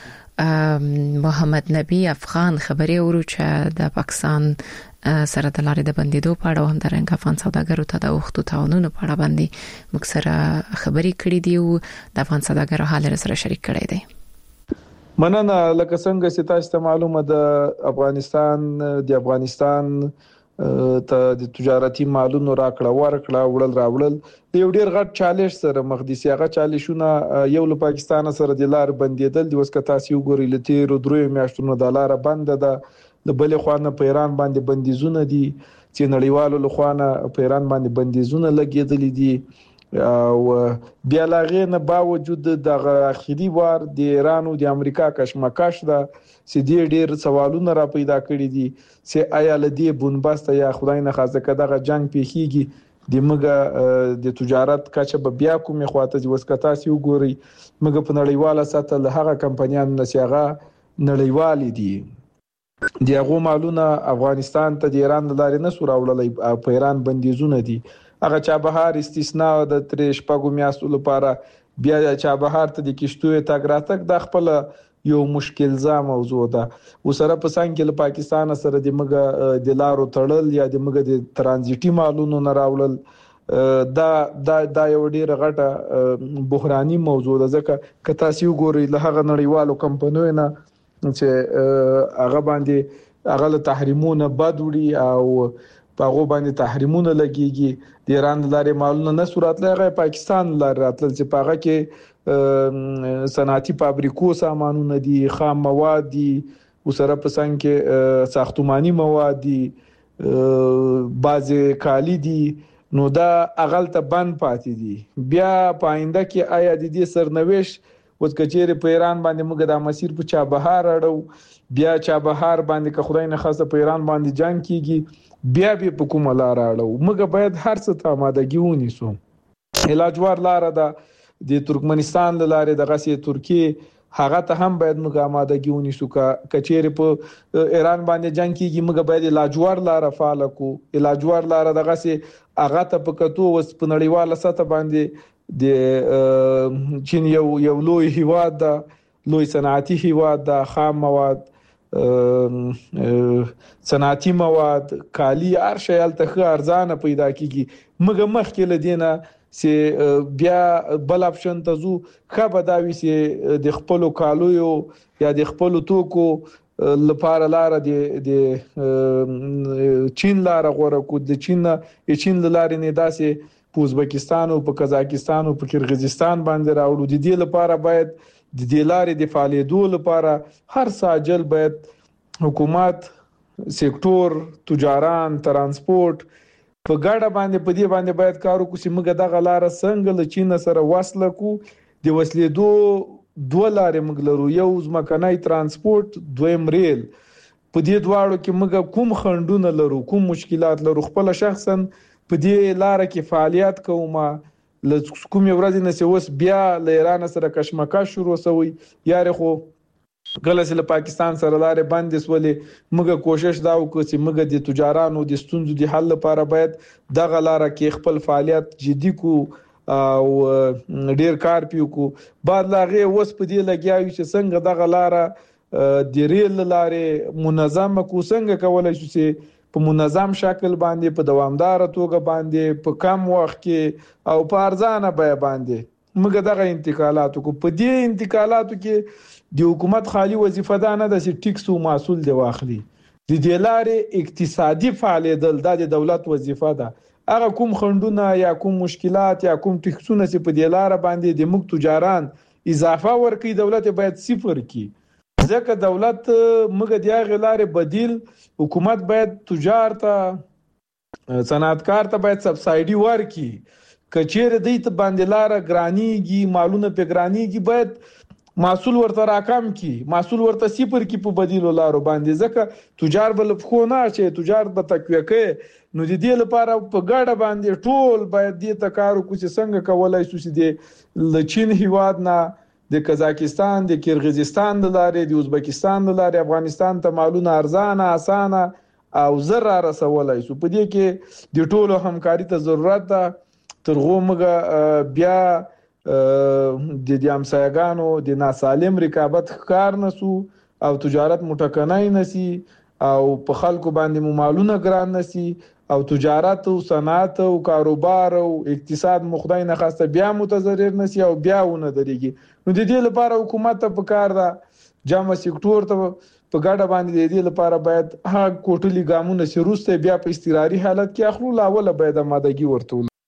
S4: محمد نبی افغان خبري ورو چې د پاکستان سره د لارې د بندیدو په اړه هم درنګ افغان سوداګرو ته د وختو تعاونونو په اړه باندې موږ سره خبري کړې دي او د افغان سوداګرو حال سره شریک کړی دی.
S6: مننه. لکه څنګه چې تاسو ته معلومه ده افغانستان د افغانستان ته د تجارتي مالونو راکړه ورکړه وړل راوړل د یو ډیر غټ چالش سره مخ دي. هغه چالشونه یو له پاکستان سره د لار بندیدل د وسکه تاسو وګورئ لته رو درې میاشتونو د لار بند ده. د بلې خوانه په ایران باندې بندیزونه دي چې نړیوالو له خوانه په ایران باندې بندیزونه لګیدل دي او بیا لاغې نه باوجود د اخیری وار د ایران او د امریکا کشمکش ده چې ډېر ډېر سوالونه را پیدا کړي دي چې آیا لدی بنبست یا خدای نه خاصه کده جنگ پیخیږي د مګه د تجارت کچه به بیا کومه خواته د وسکتا سی وګوري مګه په نړیواله سطح له هغه کمپنیانو نسیغه نړیوالې دي. د هغه مالونه افغانستان ته د ایران لارې نه سوراولې په ایران بندیزونه دي. هغه چابهار استثناء د ترې شپږو میاشتو لپاره بیا چابهار ته د کشتوې تاګ راتګ د خپل یو مشکل ځا موضوع ده. وسره په څنګه له پاکستان سره د مګه د لارو تړل یا د مګه د ترانزیټي مالونو نه راوړل دا دا دا یو ډیره غټه بحراني موضوع ده. ځکه کتا سی وګورئ له هغه نړیوالو کمپنیو نه چې هغه باندې هغه له تحریمونه بد وړي او په هغه باندې تحریمونه لګيږي. د ایران لارې مالونه نه صورت لغه پاکستان لارې راتل چې په هغه کې صنعتي فابریکو سامانونه دي، خام مواد دي، وسره په څنګه کې ساختماني مواد دي، بعضې کالی دي. نو دا اغل ته بند پاتې دي. بیا پاینده کې آیا د دې سرنوشت وڅ کچېره په ایران باندې موږ د مسیر په چابهار اړو بیا چابهار باندې که خدای نه خاصه په ایران باندې جنگ کیږي بیا به په کومه لار اړو موږ باید هر څه ته آمادګي ونیسو. علاجوار لار ده د ترکمنستان لارې د غسې ترکیه هغه ته هم باید موږ آمادګي ونیسو. که کچېره په ایران باندې جنگ کیږي موږ باید علاجوار لار فعال کو. علاجوار لار د غسې هغه ته په کتو وس په نړیواله سطح باندې د چین یو یو لوی هیواد ده، لوی صنعتي هیواد ده، خام مواد، صنعتي مواد، کالی هر شی الته ارزانه پیدا کیږي. موږ مخکې لدینه چې بیا بل اپشن ته زو خبر دا وی چې د خپل کالو یا د خپل توکو لپاره لار د د چین لار غوړه کو. د چین د چین لارې نه داسې په ازبکستان او په قزاقستان او په قرغیزستان باندې راوړو. د دې لپاره باید د دې لارې د فعالیدو لپاره هر ساجل باید حکومت، سکتور، تجاران، ترانسپورت په ګډه باندې په دې باندې باید کار وکړو چې موږ دغه لار څنګه له چین سره وصل کو. د وسلیدو دوه لارې موږ لرو، یو ځمکنی ترانسپورت، دویم ریل. په دې دواړو کې موږ کوم خنډونه لرو، کوم مشکلات لرو. خپل شخصا په دې لار کې فعالیت کوم ل کوم ورځ نه سوس بیا له ایران سره کشمکش شروع شوی یاره خو کله چې له پاکستان سره لارې بندې سولې موږ کوشش دا وکړو چې موږ د تجارانو د ستونزو د حل لپاره باید دغه لار کې خپل فعالیت جدي کو او ډیر کار پیو کو. بعد لاغه وس په دې لګیاوي چې څنګه دغه لار د ریل لارې منظم کو، څنګه کولای شو چې په منظم شکل باندې په دوامدار توګه باندې په کم وخت کې او په ارزانه بیه باندې موږ دغه انتقالاتو کو. په دې انتقالاتو کې د حکومت خالی وظیفه ده نه د ټیکس او محصول دی واخلي. د دې لارې اقتصادي فعالیدل د دولت وظیفه ده. هغه کوم خندونه یا کوم مشکلات یا کوم ټیکسونه چې په دې لار باندې د موږ تجاران اضافه ورکړي دولت باید صفر کړي، ځکه دولت موږ د هغې لارې بدیل حکومت باید تجار ته صنعتکار ته باید سبسایډي ورکړي. که چیرې دوی ته باندې لاره ګرانیږي، مالونه پې ګرانیږي، باید محصول ورته راکم کی، محصول ورته صفر کی په بدیلو لارو باندې، ځکه تجار بل خو نه چې تجار به تقویه کوي. نو د دې لپاره په ګډه باندې ټول باید دې ته کار وکړو چې څنګه کولای شو چې د چین هیواد نه، د قزاقستان، د کرغیزستان د لارې، د ازبکستان د لارې افغانستان ته مالونه ارزانه، اسانه او زر را رسولای شو. په دې کې د ټولو همکاري ته ضرورت ده. تر هغو موږ بیا د دې همسایګانو د ناسالم رقابت ښکار نسو او تجارت مټکنای نسی او په خلکو باندې مو مالونه ګران نسی او تجارت او صنعت او کاروبار او اقتصاد مخدای نه خاصه بیا متضرر نسی او بیا ونه درېږي. نو د دې لپاره حکومت ته پکار ده جامع سکتور ته په ګډه باندې د دې لپاره باید هغه کوټلي ګامونه چې وروسته بیا په استقراري حالت کې اخلو لاول باید آمادګي ورته